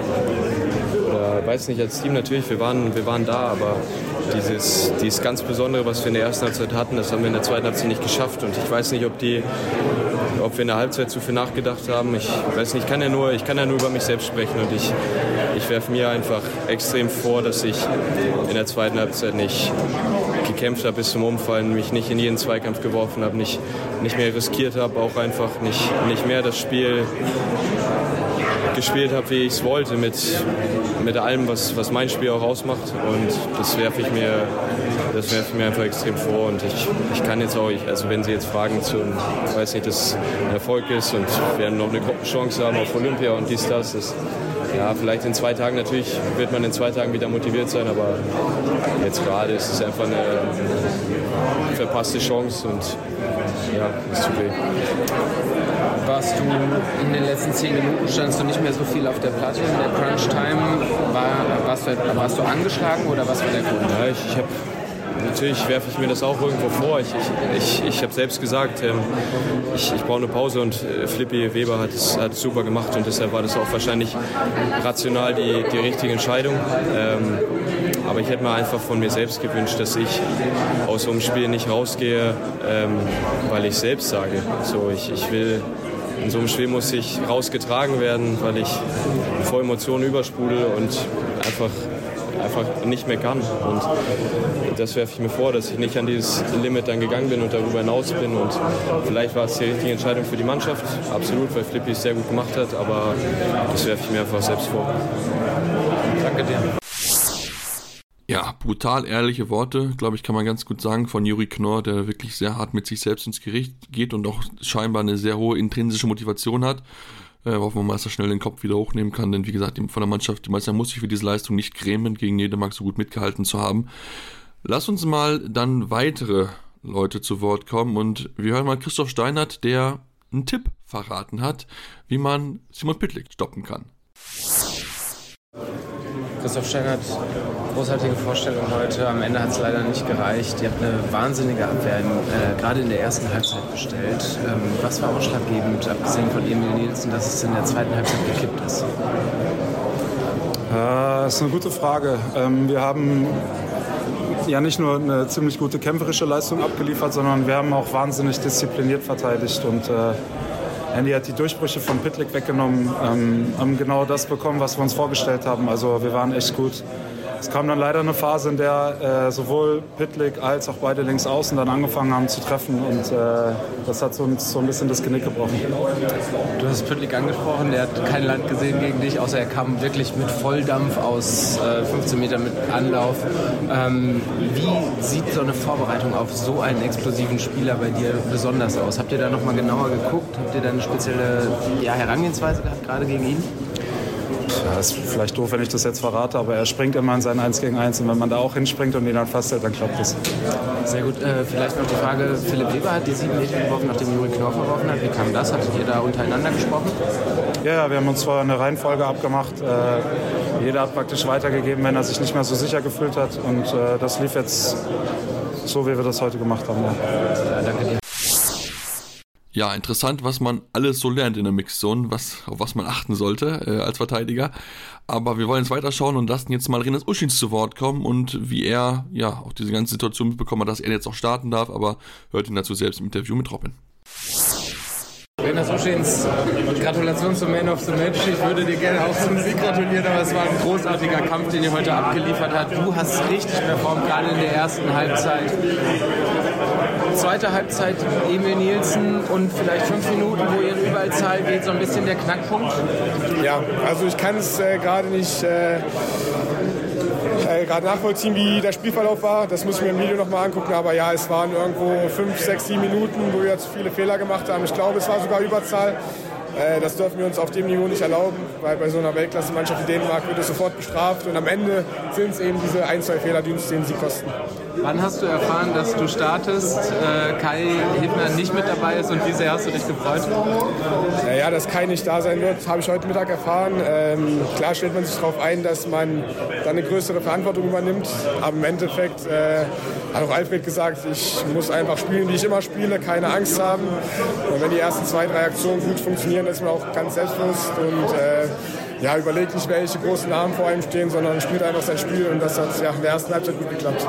oder weiß nicht, als Team natürlich, wir waren da, aber dieses ganz Besondere, was wir in der ersten Halbzeit hatten, das haben wir in der zweiten Halbzeit nicht geschafft, und ich weiß nicht, ob wir in der Halbzeit zu viel nachgedacht haben. Ich weiß nicht, ich kann ja nur über mich selbst sprechen, und ich werfe mir einfach extrem vor, dass ich in der zweiten Halbzeit nicht gekämpft habe bis zum Umfallen, mich nicht in jeden Zweikampf geworfen habe, nicht mehr riskiert habe, auch einfach nicht mehr das Spiel gespielt habe, wie ich es wollte, mit allem, was mein Spiel auch ausmacht, und das werfe ich mir einfach extrem vor, und ich kann jetzt auch, also wenn Sie jetzt fragen weiß nicht, dass ein Erfolg ist und wir noch eine Gruppenchance haben auf Olympia und das, ja, vielleicht in 2 Tagen, natürlich wird man in 2 Tagen wieder motiviert sein, aber jetzt gerade ist es einfach eine verpasste Chance, und ja, es tut weh. Warst du in den letzten 10 Minuten, standst du nicht mehr so viel auf der Platte in der Crunch-Time? Warst du angeschlagen oder was war der Grund? Ja, natürlich werfe ich mir das auch irgendwo vor. Ich habe selbst gesagt, ich brauche eine Pause, und Flippi Weber hat es super gemacht, und deshalb war das auch wahrscheinlich rational die richtige Entscheidung. Aber ich hätte mir einfach von mir selbst gewünscht, dass ich aus so einem Spiel nicht rausgehe, weil ich selbst sage. So, ich will, in so einem Spiel muss ich rausgetragen werden, weil ich vor Emotionen übersprudel und einfach nicht mehr kann. Und das werfe ich mir vor, dass ich nicht an dieses Limit dann gegangen bin und darüber hinaus bin. Und vielleicht war es die richtige Entscheidung für die Mannschaft, absolut, weil Flippi es sehr gut gemacht hat, aber das werfe ich mir einfach selbst vor. Danke dir. Ja, brutal ehrliche Worte, glaube ich, kann man ganz gut sagen, von Juri Knorr, der wirklich sehr hart mit sich selbst ins Gericht geht und auch scheinbar eine sehr hohe intrinsische Motivation hat. Hoffen wir mal, dass er schnell den Kopf wieder hochnehmen kann, denn wie gesagt, von der Mannschaft, die Meister muss sich für diese Leistung nicht grämen, gegen Dänemark so gut mitgehalten zu haben. Lass uns mal dann weitere Leute zu Wort kommen, und wir hören mal Christoph Steinert, der einen Tipp verraten hat, wie man Simon Pytlik stoppen kann. Christoph Steinert, großartige Vorstellung heute. Am Ende hat es leider nicht gereicht. Ihr habt eine wahnsinnige Abwehr gerade in der ersten Halbzeit gestellt. Was war ausschlaggebend, abgesehen von Emil Nielsen, dass es in der zweiten Halbzeit gekippt ist? Das ist eine gute Frage. Wir haben ja nicht nur eine ziemlich gute kämpferische Leistung abgeliefert, sondern wir haben auch wahnsinnig diszipliniert verteidigt, und Andy hat die Durchbrüche von Pytlik weggenommen, haben genau das bekommen, was wir uns vorgestellt haben. Also wir waren echt gut Es kam dann leider eine Phase, in der sowohl Pitlick als auch beide Linksaußen dann angefangen haben zu treffen und das hat uns so ein bisschen das Genick gebrochen. Du hast Pitlick angesprochen, der hat kein Land gesehen gegen dich, außer er kam wirklich mit Volldampf aus 15 Metern mit Anlauf. Wie sieht so eine Vorbereitung auf so einen explosiven Spieler bei dir besonders aus? Habt ihr da nochmal genauer geguckt? Habt ihr da eine spezielle Herangehensweise gehabt, gerade gegen ihn? Ja, ist vielleicht doof, wenn ich das jetzt verrate, aber er springt immer in sein 1 gegen 1 und wenn man da auch hinspringt und ihn dann fasthält, dann klappt das. Sehr gut. Vielleicht noch die Frage, Philipp Weber hat die 7 Meter geworfen, nachdem Juri Knorr verworfen hat. Wie kam das? Hattet ihr da untereinander gesprochen? Ja, wir haben uns zwar eine Reihenfolge abgemacht. Jeder hat praktisch weitergegeben, wenn er sich nicht mehr so sicher gefühlt hat und das lief jetzt so, wie wir das heute gemacht haben. Ja. Danke dir. Ja, interessant, was man alles so lernt in der Mixzone, auf was man achten sollte als Verteidiger. Aber wir wollen jetzt weiterschauen und lassen jetzt mal Renas Uschins zu Wort kommen und wie er auch diese ganze Situation mitbekommen hat, dass er jetzt auch starten darf. Aber hört ihn dazu selbst im Interview mit Robin. Renas Uschins, Gratulation zum Man of the Match. Ich würde dir gerne auch zum Sieg gratulieren, aber es war ein großartiger Kampf, den ihr heute abgeliefert habt. Du hast richtig performt, gerade in der ersten Halbzeit. Zweite Halbzeit Emil Nielsen und vielleicht 5 Minuten, wo ihr in Überzahl geht, so ein bisschen der Knackpunkt? Ja, also ich kann es gerade nicht nachvollziehen, wie der Spielverlauf war. Das muss ich mir im Video nochmal angucken. Aber ja, es waren irgendwo 5, 6, 7 Minuten, wo wir zu viele Fehler gemacht haben. Ich glaube, es war sogar Überzahl. Das dürfen wir uns auf dem Niveau nicht erlauben, weil bei so einer Weltklasse-Mannschaft wie Dänemark wird es sofort bestraft. Und am Ende sind es eben diese 1, 2 Fehler, die uns den Sieg kosten. Wann hast du erfahren, dass du startest, Kai Hibner nicht mit dabei ist und wie sehr hast du dich gefreut? Ja, dass Kai nicht da sein wird, habe ich heute Mittag erfahren. Klar stellt man sich darauf ein, dass man dann eine größere Verantwortung übernimmt. Aber im Endeffekt hat auch Alfred gesagt, ich muss einfach spielen, wie ich immer spiele, keine Angst haben. Und wenn die ersten 2, 3 Aktionen gut funktionieren, ist man auch ganz selbstbewusst und überlegt nicht, welche großen Namen vor einem stehen, sondern spielt einfach sein Spiel und das hat in der ersten Halbzeit gut geklappt.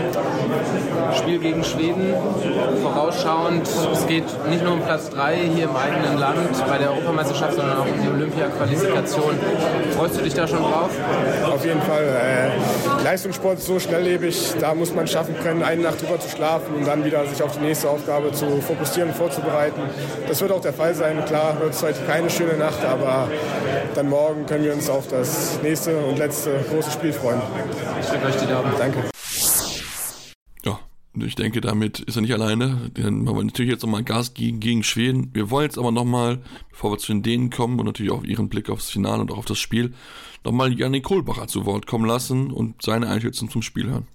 Spiel gegen Schweden, vorausschauend, es geht nicht nur um Platz 3 hier im eigenen Land bei der Europameisterschaft, sondern auch um die Olympia-Qualifikation. Freust du dich da schon drauf? Auf jeden Fall. Leistungssport ist so schnelllebig, da muss man schaffen können, eine Nacht drüber zu schlafen und dann wieder sich auf die nächste Aufgabe zu fokussieren und vorzubereiten. Das wird auch der Fall sein. Klar wird es heute keine schöne Nacht, aber dann morgen können wir uns auf das nächste und letzte große Spiel freuen. Ich drücke euch die Daumen. Danke. Ja, ich denke, damit ist er nicht alleine. Denn wir wollen natürlich jetzt nochmal Gas gegen Schweden. Wir wollen jetzt aber nochmal, bevor wir zu den Dänen kommen und natürlich auch ihren Blick aufs Finale und auch auf das Spiel, nochmal Yannick Kohlbacher zu Wort kommen lassen und seine Einschätzung zum Spiel hören.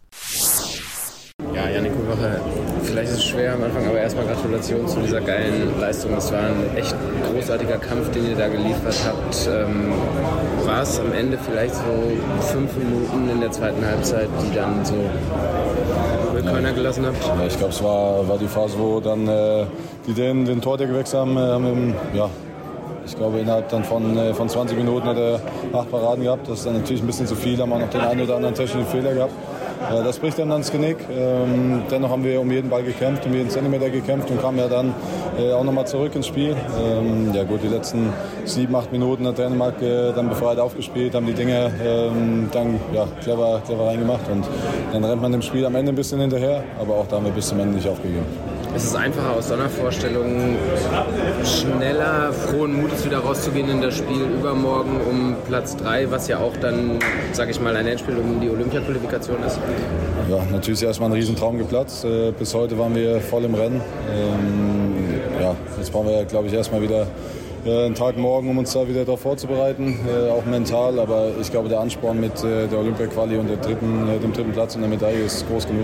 Ja, Yannick Kohlbacher, vielleicht ist es schwer am Anfang, aber erstmal Gratulation zu dieser geilen Leistung. Es war ein echt großartiger Kampf, den ihr da geliefert habt. War es am Ende vielleicht so 5 Minuten in der zweiten Halbzeit, die dann so Kölner gelassen habt? Ja, ich glaube, es war die Phase, wo dann die Dänen den Tordecker gewechselt haben. Ich glaube, innerhalb dann von 20 Minuten hat er 8 Paraden gehabt. Das ist dann natürlich ein bisschen zu viel, haben wir noch den einen oder anderen technischen Fehler gehabt. Das bricht dann das Genick. Dennoch haben wir um jeden Ball gekämpft, um jeden Zentimeter gekämpft und kamen ja dann auch nochmal zurück ins Spiel. Die letzten 7, 8 Minuten hat Dänemark dann befreit aufgespielt, haben die Dinge dann clever reingemacht und dann rennt man dem Spiel am Ende ein bisschen hinterher, aber auch da haben wir bis zum Ende nicht aufgegeben. Es ist einfacher aus so einer Vorstellung, schneller, frohen Mutes wieder rauszugehen in das Spiel übermorgen um Platz 3, was ja auch dann, sage ich mal, ein Endspiel um die Olympia-Qualifikation ist. Ja, natürlich ist erstmal ein Riesentraum geplatzt. Bis heute waren wir voll im Rennen. Jetzt brauchen wir, glaube ich, erstmal wieder einen Tag morgen, um uns da wieder darauf vorzubereiten, auch mental. Aber ich glaube, der Ansporn mit der Olympia-Quali und dem dritten Platz und der Medaille ist groß genug.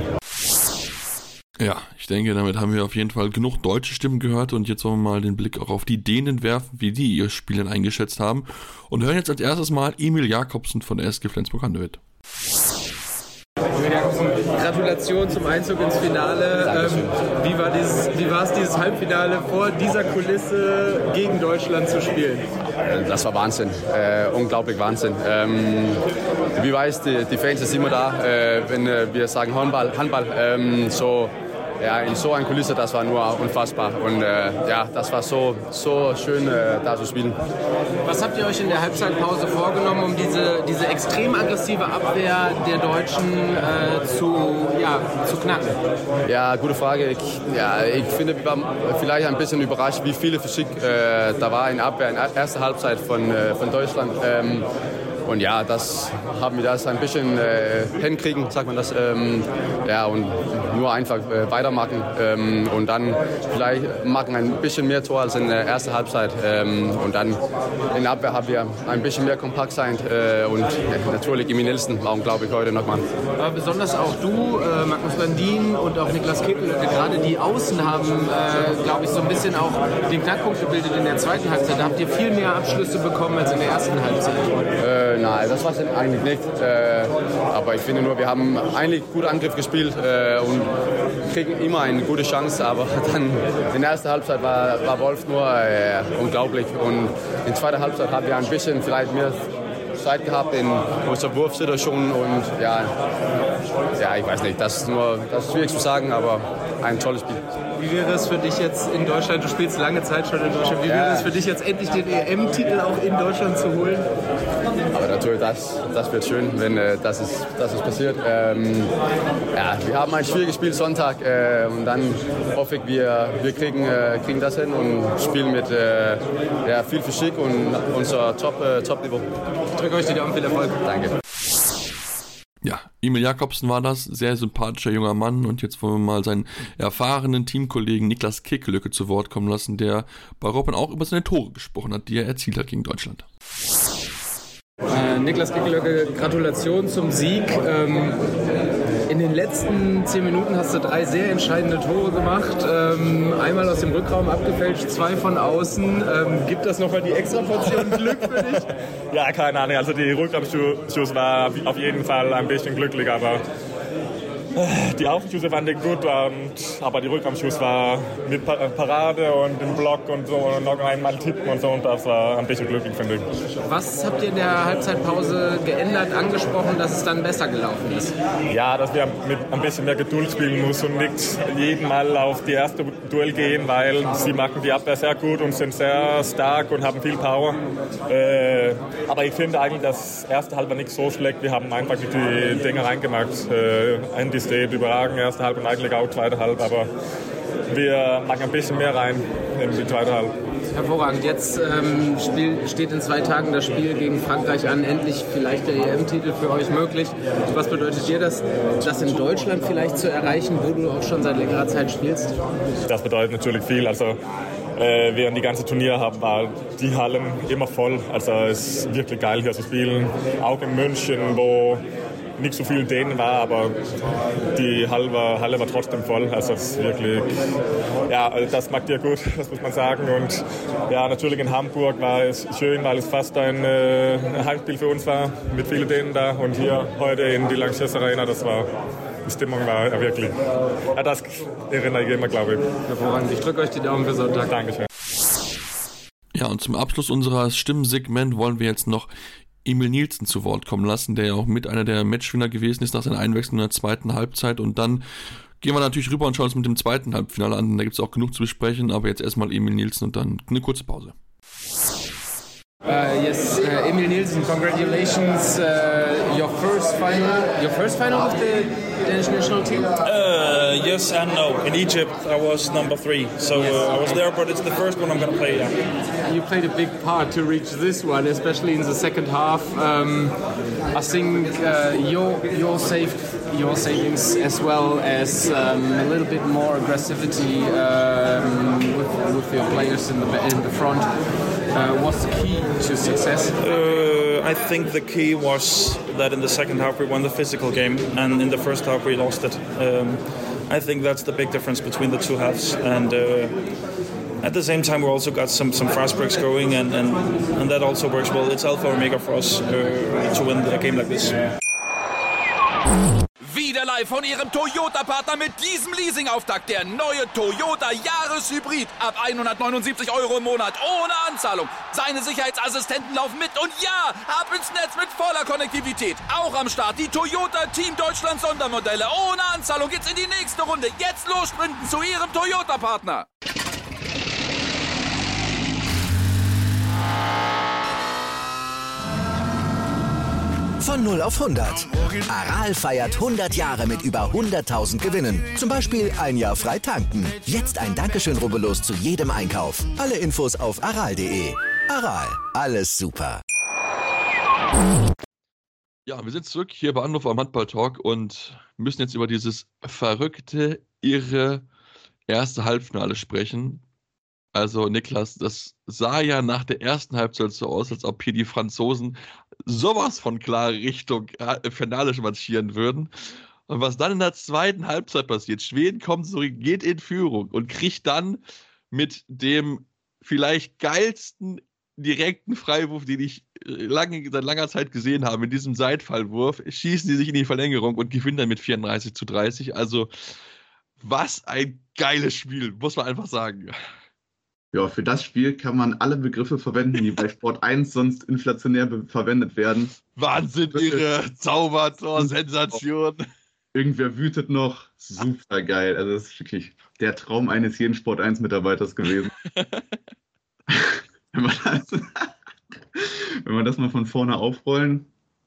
Ja, ich denke, damit haben wir auf jeden Fall genug deutsche Stimmen gehört und jetzt wollen wir mal den Blick auch auf die Dänen werfen, wie die ihr Spiel dann eingeschätzt haben und hören jetzt als erstes mal Emil Jakobsen von der SG Flensburg-Handewitt. Emil Jakobsen, Gratulation zum Einzug ins Finale. Wie war es, dieses Halbfinale vor dieser Kulisse gegen Deutschland zu spielen? Das war Wahnsinn, unglaublich Wahnsinn. Wie weiß, die Fans sind immer da, wenn wir sagen Handball. ja, in so einer Kulisse, das war nur unfassbar. Und ja, das war so schön, da zu spielen. Was habt ihr euch in der Halbzeitpause vorgenommen, um diese extrem aggressive Abwehr der Deutschen zu knacken? Ja, gute Frage. Ich finde, wir waren vielleicht ein bisschen überrascht, wie viele Physik da war in Abwehr in der ersten Halbzeit von Deutschland. Und ja, das haben wir das ein bisschen hinkriegen, sagt man das. Ja, und nur einfach weitermachen und dann vielleicht machen ein bisschen mehr Tor als in der ersten Halbzeit. Und dann in der Abwehr haben wir ein bisschen mehr kompakt sein. Und natürlich Emil Nielsen war unglaublich heute nochmal. Aber besonders auch du, Magnus Landin und auch Niklas Kekelöcke, gerade die Außen haben, glaube ich, so ein bisschen auch den Knackpunkt gebildet in der zweiten Halbzeit. Da habt ihr viel mehr Abschlüsse bekommen als in der ersten Halbzeit. Nein, das war es eigentlich nicht. Aber ich finde nur, wir haben eigentlich gut Angriff gespielt und kriegen immer eine gute Chance. Aber dann in der ersten Halbzeit war Wolf nur unglaublich. Und in der zweiten Halbzeit haben wir ein bisschen vielleicht mehr Zeit gehabt in unserer Wurfsituation. Und ja, ich weiß nicht, das ist schwierig zu sagen, aber ein tolles Spiel. Wie wäre es für dich jetzt in Deutschland, du spielst lange Zeit schon in Deutschland, wie wäre es für dich jetzt endlich den EM-Titel auch in Deutschland zu holen? Aber natürlich, das wird schön, wenn das ist passiert. Wir haben ein schwieriges Spiel Sonntag und dann hoffe ich, wir kriegen das hin und spielen mit viel Physik und unser Top-Niveau. Ich drücke euch die Daumen, viel Erfolg. Danke. Ja, Emil Jakobsen war das, sehr sympathischer junger Mann, und jetzt wollen wir mal seinen erfahrenen Teamkollegen Niklas Kekelöcke zu Wort kommen lassen, der bei Robin auch über seine Tore gesprochen hat, die er erzielt hat gegen Deutschland. Niklas Kekelöcke, Gratulation zum Sieg. In den letzten 10 Minuten hast du 3 sehr entscheidende Tore gemacht. Einmal aus dem Rückraum abgefälscht, 2 von außen. Gibt das nochmal die extra Portion Glück für dich? Ja, keine Ahnung. Also die Rückraumschuss war auf jeden Fall ein bisschen glücklich, aber die Außenschüsse fand ich gut, aber die Rückraumschuss war mit Parade und im Block und so und noch einmal tippen und so, und das war ein bisschen glücklich, finde ich. Was habt ihr in der Halbzeitpause geändert, angesprochen, dass es dann besser gelaufen ist? Ja, dass wir mit ein bisschen mehr Geduld spielen müssen und nicht jeden Mal auf die erste Duell gehen, weil sie machen die Abwehr sehr gut und sind sehr stark und haben viel Power. Aber ich finde eigentlich, das erste Halbzeit nicht so schlecht. Wir haben einfach die Dinge reingemacht. Andy steht überragend, erste Halb und eigentlich auch zweite Halb, aber wir machen ein bisschen mehr rein in die zweite Halb. Hervorragend. Jetzt steht in 2 Tagen das Spiel gegen Frankreich an. Endlich vielleicht der EM-Titel für euch möglich. Was bedeutet dir das in Deutschland vielleicht zu erreichen, wo du auch schon seit längerer Zeit spielst? Das bedeutet natürlich viel. Also während die ganze Turnier haben, war die Hallen immer voll. Also es ist wirklich geil hier zu spielen. Auch in München, wo nicht so viel Dänen war, aber die Halle war trotzdem voll. Also es ist wirklich, ja, das macht dir gut, das muss man sagen. Und ja, natürlich in Hamburg war es schön, weil es fast ein Heimspiel für uns war, mit vielen Dänen da. Und hier heute in die Lanxess Arena, die Stimmung war wirklich, ja, das erinnere ich immer, glaube ich. Hervorragend, ich drücke euch die Daumen für Sonntag. Dankeschön. Ja, und zum Abschluss unseres Stimmensegment wollen wir jetzt noch Emil Nielsen zu Wort kommen lassen, der ja auch mit einer der Matchwinner gewesen ist nach seiner Einwechslung in der zweiten Halbzeit. Und dann gehen wir natürlich rüber und schauen uns mit dem zweiten Halbfinale an. Da gibt es auch genug zu besprechen, aber jetzt erstmal Emil Nielsen und dann eine kurze Pause. Yes, Emil Nielsen, congratulations. Your first final of the Danish national team? Yes and no. In Egypt, I was number 3, so I was there, but it's the first one I'm going to play. Yeah. You played a big part to reach this one, especially in the second half. I think your savings, as well as a little bit more aggressivity with your players in the front. What's the key to success? I think the key was that in the second half we won the physical game, and in the first half we lost it. I think that's the big difference between the two halves, and at the same time we also got some fast breaks going, and that also works well. It's alpha or omega for us to win a game like this. wieder live von Ihrem Toyota-Partner mit diesem Leasing-Auftakt. Der neue Toyota Jahreshybrid. Ab 179 € im Monat. Ohne Anzahlung. Seine Sicherheitsassistenten laufen mit. Und ja, ab ins Netz mit voller Konnektivität. Auch am Start die Toyota Team Deutschland Sondermodelle. Ohne Anzahlung geht's in die nächste Runde. Jetzt los sprinten zu Ihrem Toyota-Partner. Von 0 auf 100. Aral feiert 100 Jahre mit über 100.000 Gewinnen. Zum Beispiel ein Jahr frei tanken. Jetzt ein Dankeschön, rubbellos zu jedem Einkauf. Alle Infos auf aral.de. Aral, alles super. Ja, wir sind zurück hier bei Anruf am Handball-Talk und müssen jetzt über dieses verrückte, irre erste Halbfinale sprechen. Also Niklas, das sah ja nach der ersten Halbzeit so aus, als ob hier die Franzosen sowas von klar Richtung Finale marschieren würden. Und was dann in der zweiten Halbzeit passiert, Schweden kommt zurück, geht in Führung und kriegt dann mit dem vielleicht geilsten direkten Freiwurf, den ich seit langer Zeit gesehen habe, in diesem Seitfallwurf, schießen sie sich in die Verlängerung und gewinnen dann mit 34:30. Also was ein geiles Spiel, muss man einfach sagen. Ja, für das Spiel kann man alle Begriffe verwenden, die bei Sport 1 sonst inflationär verwendet werden. Wahnsinn, irre, Zaubertor, Sensation. Irgendwer wütet noch. Super geil. Also das ist wirklich der Traum eines jeden Sport 1 Mitarbeiters gewesen. Wenn wir das mal von vorne aufrollen.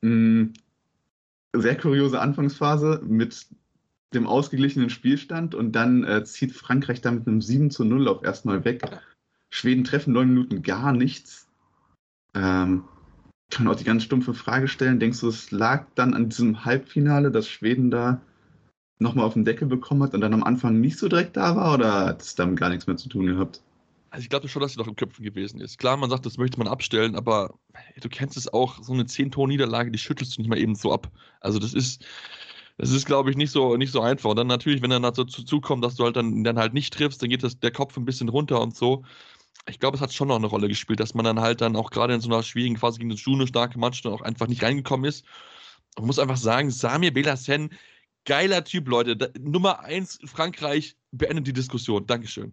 Sehr kuriose Anfangsphase mit dem ausgeglichenen Spielstand und dann zieht Frankreich da mit einem 7:0 auf erstmal weg. Schweden treffen 9 Minuten gar nichts. Kann man auch die ganz stumpfe Frage stellen, denkst du, es lag dann an diesem Halbfinale, dass Schweden da nochmal auf den Deckel bekommen hat und dann am Anfang nicht so direkt da war, oder hat es damit gar nichts mehr zu tun gehabt? Also ich glaube schon, dass sie noch im Köpfen gewesen ist. Klar, man sagt, das möchte man abstellen, aber du kennst es auch, so eine 10-Tor-Niederlage, die schüttelst du nicht mal eben so ab. Also das ist, glaube ich, nicht so einfach. Und dann natürlich, wenn dann dazu kommt, dass du halt dann halt nicht triffst, dann geht der Kopf ein bisschen runter und so. Ich glaube, es hat schon noch eine Rolle gespielt, dass man dann halt dann auch gerade in so einer schwierigen Phase gegen so eine starke Mannschaft dann auch einfach nicht reingekommen ist. Man muss einfach sagen, Samir Belhassen, geiler Typ, Leute. Nummer 1 Frankreich beendet die Diskussion. Dankeschön.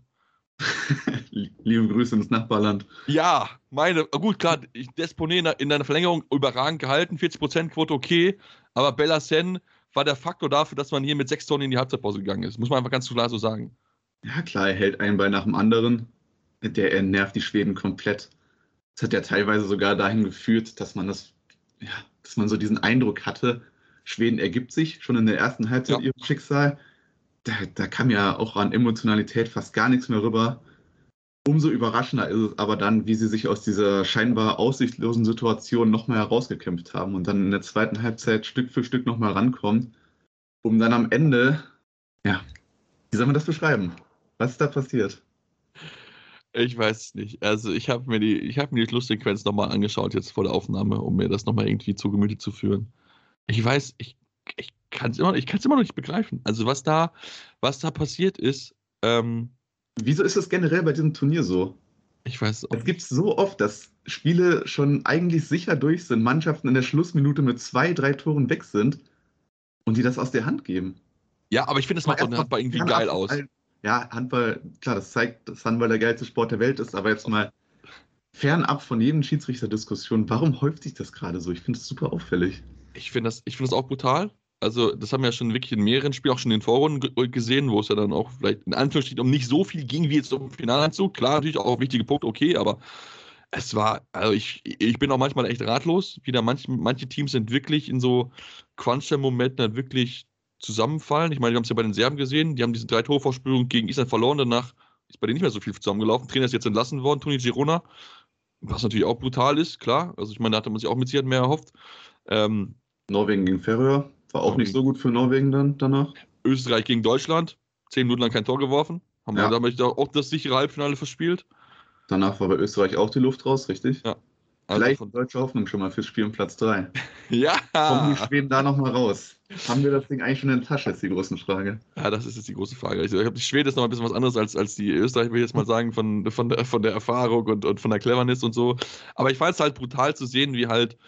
Liebe Grüße ins Nachbarland. Ja, gut, klar, Desponé in der Verlängerung überragend gehalten, 40% Quote okay, aber Belhassen war der Faktor dafür, dass man hier mit 6 Toren in die Halbzeitpause gegangen ist. Muss man einfach ganz klar so sagen. Ja, klar, er hält einen Ball nach dem anderen. Er nervt die Schweden komplett. Das hat ja teilweise sogar dahin geführt, dass man so diesen Eindruck hatte, Schweden ergibt sich schon in der ersten Halbzeit ihrem Schicksal. Da kam ja auch an Emotionalität fast gar nichts mehr rüber. Umso überraschender ist es aber dann, wie sie sich aus dieser scheinbar aussichtslosen Situation nochmal herausgekämpft haben und dann in der zweiten Halbzeit Stück für Stück nochmal rankommen, um dann am Ende, wie soll man das beschreiben? Was ist da passiert? Ich weiß es nicht. Also ich habe mir die Schlusssequenz nochmal angeschaut jetzt vor der Aufnahme, um mir das nochmal irgendwie zu Gemüte zu führen. Ich kann es immer noch nicht begreifen. Also was da passiert ist. Wieso ist das generell bei diesem Turnier so? Ich weiß es auch. Es gibt so oft, dass Spiele schon eigentlich sicher durch sind, Mannschaften in der Schlussminute mit 2-3 Toren weg sind und die das aus der Hand geben. Ja, aber ich finde, es macht auch den Handball irgendwie geil aus. Ja, Handball, klar, das zeigt, dass Handball der geilste Sport der Welt ist, aber jetzt mal fernab von jedem Schiedsrichterdiskussion, warum häuft sich das gerade so? Ich finde es super auffällig. Ich finde das auch brutal. Also, das haben wir ja schon wirklich in mehreren Spielen, auch schon in den Vorrunden gesehen, wo es ja dann auch vielleicht in Anführungsstrichen um nicht so viel ging wie jetzt um Finaleinzug. Klar, natürlich auch wichtige Punkte, okay, aber es war, also ich bin auch manchmal echt ratlos, wie da manche Teams sind wirklich in so Crunch-Momenten halt wirklich zusammenfallen. Ich meine, wir haben es ja bei den Serben gesehen, die haben diese 3-Tore-Vorsprung gegen Island verloren, danach ist bei denen nicht mehr so viel zusammengelaufen. Trainer ist jetzt entlassen worden, Toni Girona, was natürlich auch brutal ist, klar. Also ich meine, da hatte man sich auch mit Sicherheit mehr erhofft. Norwegen gegen Färöer, war auch nicht so gut für Norwegen dann danach. Österreich gegen Deutschland, 10 Minuten lang kein Tor geworfen, haben wir damit auch das sichere Halbfinale verspielt. Danach war bei Österreich auch die Luft raus, richtig? Ja. Also vielleicht deutsche Hoffnung schon mal fürs Spiel um Platz 3. Ja! Kommen die Schweden da nochmal raus? Haben wir das Ding eigentlich schon in der Tasche, ist die große Frage. Ja, das ist jetzt die große Frage. Ich glaube, die Schweden ist noch ein bisschen was anderes als die Österreicher, will ich jetzt mal sagen, von der Erfahrung und von der Cleverness und so. Aber ich fand es halt brutal zu sehen, wie halt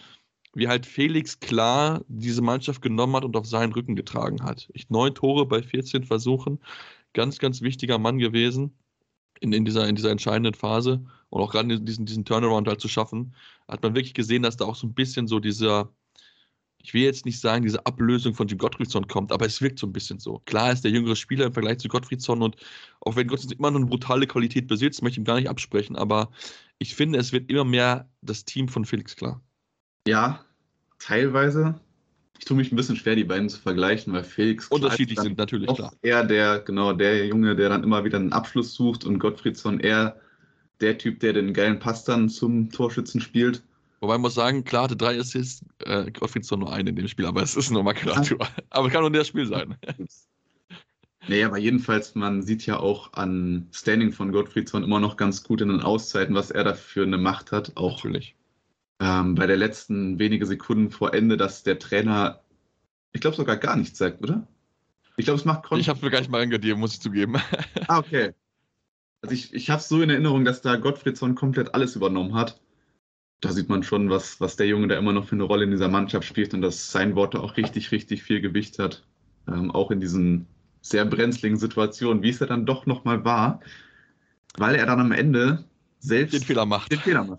wie halt Felix klar diese Mannschaft genommen hat und auf seinen Rücken getragen hat. 9 Tore bei 14 Versuchen. Ganz, ganz wichtiger Mann gewesen in dieser entscheidenden Phase. Und auch gerade diesen Turnaround halt zu schaffen, hat man wirklich gesehen, dass da auch so ein bisschen so dieser, ich will jetzt nicht sagen, diese Ablösung von Jim Gottfriedson kommt, aber es wirkt so ein bisschen so. Klar ist der jüngere Spieler im Vergleich zu Gottfriedson und auch wenn Gottfriedson immer noch eine brutale Qualität besitzt, möchte ich ihm gar nicht absprechen, aber ich finde, es wird immer mehr das Team von Felix klar. Ja, teilweise. Ich tue mich ein bisschen schwer, die beiden zu vergleichen, weil Felix unterschiedlich sind, natürlich, klar. Eher der Junge, der dann immer wieder einen Abschluss sucht und Gottfriedson eher der Typ, der den geilen Pass dann zum Torschützen spielt. Wobei man muss sagen, klar hatte 3 Assists, Gottfriedson nur einen in dem Spiel, aber es ist nur Makulatur. Aber kann nur das Spiel sein. Nee, aber jedenfalls, man sieht ja auch an Standing von Gottfriedson immer noch ganz gut in den Auszeiten, was er dafür eine Macht hat. Auch natürlich. Bei der letzten wenige Sekunden vor Ende, dass der Trainer, ich glaube, sogar gar nichts sagt, oder? Ich glaube, es macht Ich habe es mir gar nicht mal angegeben, muss ich zugeben. Ah, okay. Also ich habe es so in Erinnerung, dass da Gottfriedson komplett alles übernommen hat. Da sieht man schon, was der Junge da immer noch für eine Rolle in dieser Mannschaft spielt und dass sein Wort da auch richtig, richtig viel Gewicht hat. Auch in diesen sehr brenzligen Situationen, wie es ja dann doch nochmal war, weil er dann am Ende selbst den Fehler macht.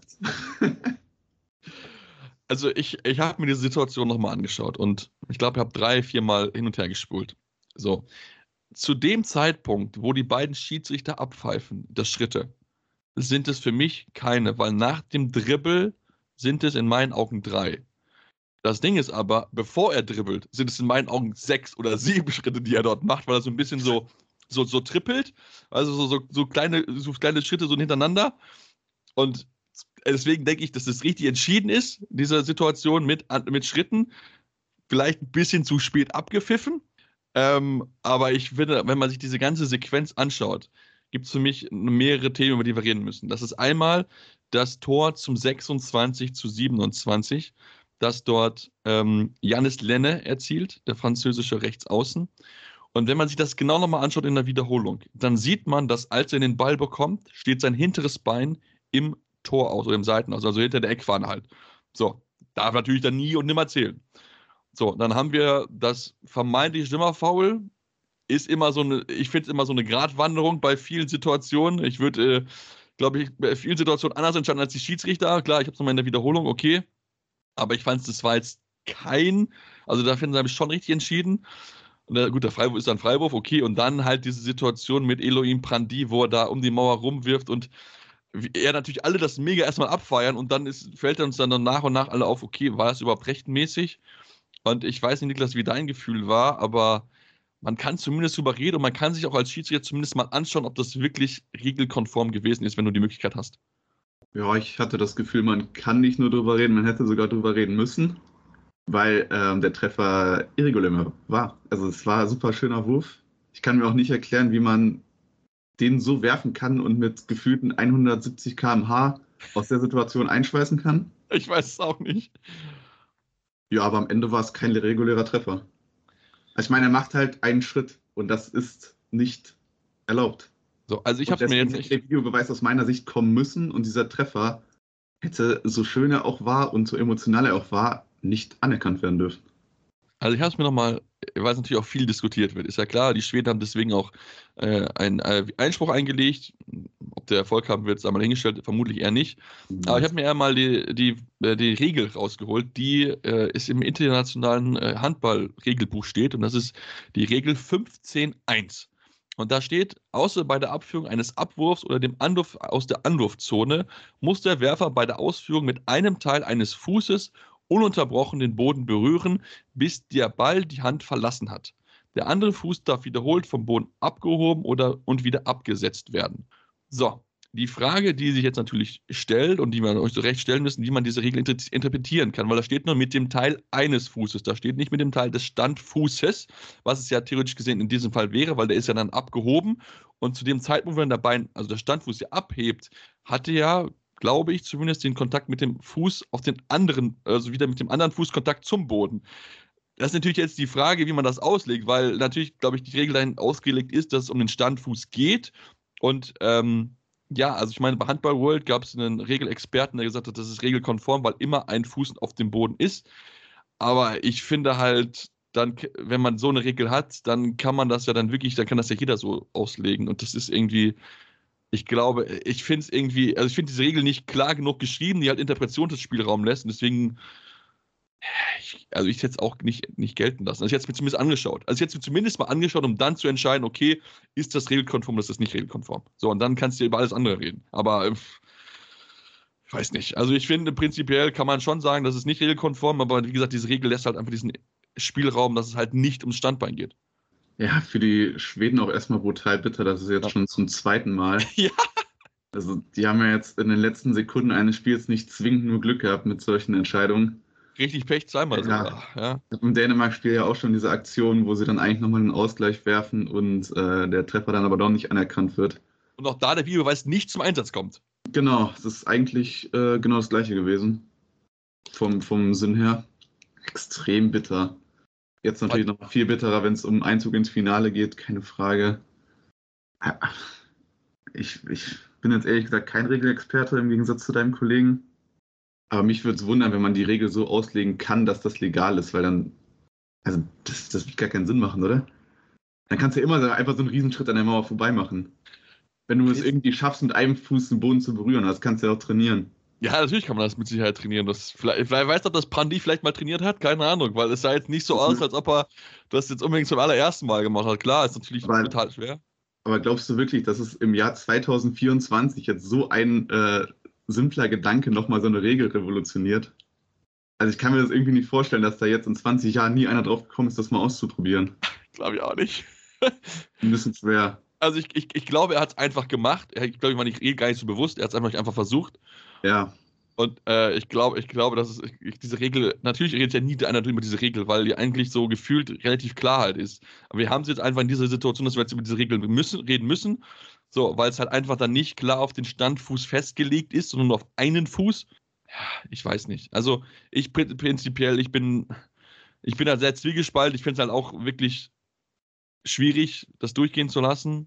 Also ich habe mir diese Situation nochmal angeschaut und ich glaube, ich habe 3-4 Mal hin und her gespult. So. Zu dem Zeitpunkt, wo die beiden Schiedsrichter abpfeifen, das Schritte, sind es für mich keine, weil nach dem Dribbel sind es in meinen Augen 3. Das Ding ist aber, bevor er dribbelt, sind es in meinen Augen 6 oder 7 Schritte, die er dort macht, weil er so ein bisschen so trippelt, also so kleine Schritte so hintereinander und deswegen denke ich, dass es richtig entschieden ist, diese Situation mit Schritten. Vielleicht ein bisschen zu spät abgepfiffen. Aber ich finde, wenn man sich diese ganze Sequenz anschaut, gibt es für mich mehrere Themen, über die wir reden müssen. Das ist einmal das Tor zum 26:27, das dort Yannis Lenne erzielt, der französische Rechtsaußen. Und wenn man sich das genau nochmal anschaut in der Wiederholung, dann sieht man, dass als er den Ball bekommt, steht sein hinteres Bein im Tor aus oder im Seitenaus, also hinter der Eckfahne halt. So, darf natürlich dann nie und nimmer zählen. So, dann haben wir das vermeintliche Schlimmer-Foul. Ist immer so eine, ich finde es immer so eine Gratwanderung bei vielen Situationen. Ich würde, glaube ich, bei vielen Situationen anders entscheiden als die Schiedsrichter. Klar, ich habe es nochmal in der Wiederholung, okay. Aber ich fand es, das war jetzt also da finde ich schon richtig entschieden. Und gut, der Freiwurf ist dann Freiwurf, okay. Und dann halt diese Situation mit Elohim Prandi, wo er da um die Mauer rumwirft und er natürlich alle das mega erstmal abfeiern und dann fällt uns dann nach und nach alle auf, okay, war das überhaupt rechtmäßig? Und ich weiß nicht, Niklas, wie dein Gefühl war, aber man kann zumindest drüber reden und man kann sich auch als Schiedsrichter zumindest mal anschauen, ob das wirklich regelkonform gewesen ist, wenn du die Möglichkeit hast. Ja, ich hatte das Gefühl, man kann nicht nur drüber reden, man hätte sogar drüber reden müssen, weil der Treffer irregulär war. Also es war ein super schöner Wurf. Ich kann mir auch nicht erklären, wie man den so werfen kann und mit gefühlten 170 km/h aus der Situation einschweißen kann. Ich weiß es auch nicht. Ja, aber am Ende war es kein regulärer Treffer. Also ich meine, er macht halt einen Schritt und das ist nicht erlaubt. So, also ich habe mir jetzt echt... Der Videobeweis aus meiner Sicht kommen müssen und dieser Treffer hätte, so schön er auch war und so emotional er auch war, nicht anerkannt werden dürfen. Also ich habe es mir nochmal, weil es natürlich auch viel diskutiert wird, ist ja klar, die Schweden haben deswegen auch einen Einspruch eingelegt. Ob der Erfolg haben wird, sei mal hingestellt, vermutlich eher nicht. Aber ich habe mir eher mal die Regel rausgeholt, die ist im internationalen Handball-Regelbuch steht und das ist die Regel 15.1. Und da steht, außer bei der Abführung eines Abwurfs oder dem Anwurf aus der Anwurfzone muss der Werfer bei der Ausführung mit einem Teil eines Fußes ununterbrochen den Boden berühren, bis der Ball die Hand verlassen hat. Der andere Fuß darf wiederholt vom Boden abgehoben und wieder abgesetzt werden. So, die Frage, die sich jetzt natürlich stellt und die wir euch so recht stellen müssen, wie man diese Regel interpretieren kann, weil da steht nur mit dem Teil eines Fußes, da steht nicht mit dem Teil des Standfußes, was es ja theoretisch gesehen in diesem Fall wäre, weil der ist ja dann abgehoben und zu dem Zeitpunkt, wenn der Standfuß ja abhebt, hatte ja, glaube ich, zumindest den Kontakt mit dem Fuß auf den anderen, also wieder mit dem anderen Fuß Kontakt zum Boden. Das ist natürlich jetzt die Frage, wie man das auslegt, weil natürlich, glaube ich, die Regel dahin ausgelegt ist, dass es um den Standfuß geht und Ja, also ich meine, bei Handball World gab es einen Regelexperten, der gesagt hat, das ist regelkonform, weil immer ein Fuß auf dem Boden ist. Aber ich finde halt, dann, wenn man so eine Regel hat, dann kann man das ja dann wirklich, dann kann das ja jeder so auslegen. Und das ist irgendwie, ich glaube, ich finde es irgendwie, also ich finde diese Regel nicht klar genug geschrieben, die halt Interpretationsspielraum lässt. Und deswegen, ich hätte es auch nicht gelten lassen. Also ich hätte es mir zumindest angeschaut. Also ich hätte es mir zumindest mal angeschaut, um dann zu entscheiden, okay, ist das regelkonform oder ist das nicht regelkonform? So, und dann kannst du über alles andere reden. Aber ich weiß nicht. Also ich finde, prinzipiell kann man schon sagen, das ist nicht regelkonform, aber wie gesagt, diese Regel lässt halt einfach diesen Spielraum, dass es halt nicht ums Standbein geht. Ja, für die Schweden auch erstmal brutal bitter, das ist jetzt schon zum zweiten Mal. Ja. Also die haben ja jetzt in den letzten Sekunden eines Spiels nicht zwingend nur Glück gehabt mit solchen Entscheidungen. Richtig Pech zweimal sogar. Ja. Im Dänemark-Spiel ja auch schon diese Aktion, wo sie dann eigentlich nochmal einen Ausgleich werfen und der Treffer dann aber doch nicht anerkannt wird. Und auch da der Videobeweis nicht zum Einsatz kommt. Genau, das ist eigentlich genau das Gleiche gewesen. Vom Sinn her. Extrem bitter. Jetzt natürlich noch viel bitterer, wenn es um Einzug ins Finale geht, keine Frage. Ich bin jetzt ehrlich gesagt kein Regelexperte im Gegensatz zu deinem Kollegen. Aber mich würde es wundern, wenn man die Regel so auslegen kann, dass das legal ist, weil dann, also das wird gar keinen Sinn machen, oder? Dann kannst du ja immer einfach so einen Riesenschritt an der Mauer vorbei machen. Wenn du es irgendwie schaffst, mit einem Fuß den Boden zu berühren, das kannst du ja auch trainieren. Ja, natürlich kann man das mit Sicherheit trainieren. Vielleicht weißt du, ob das Prandi vielleicht mal trainiert hat, keine Ahnung, weil es sah jetzt nicht so aus, als ob er das jetzt unbedingt zum allerersten Mal gemacht hat. Klar, ist natürlich total schwer. Aber glaubst du wirklich, dass es im Jahr 2024 jetzt so ein simpler Gedanke nochmal so eine Regel revolutioniert? Also ich kann mir das irgendwie nicht vorstellen, dass da jetzt in 20 Jahren nie einer drauf gekommen ist, das mal auszuprobieren. Glaube ich auch nicht. Ein bisschen schwer. Also ich glaube, er hat es einfach gemacht. Ich glaube, ich war nicht gar nicht so bewusst. Er hat es einfach versucht. Ja. Und ich glaube, dass es diese Regel, natürlich redet ja nie einer über diese Regel, weil die eigentlich so gefühlt relativ Klarheit ist. Aber wir haben es jetzt einfach in dieser Situation, dass wir jetzt über diese Regel reden müssen. So, weil es halt einfach dann nicht klar auf den Standfuß festgelegt ist, sondern nur auf einen Fuß. Ja, ich weiß nicht. Also ich bin da sehr zwiegespalten. Ich finde es halt auch wirklich schwierig, das durchgehen zu lassen.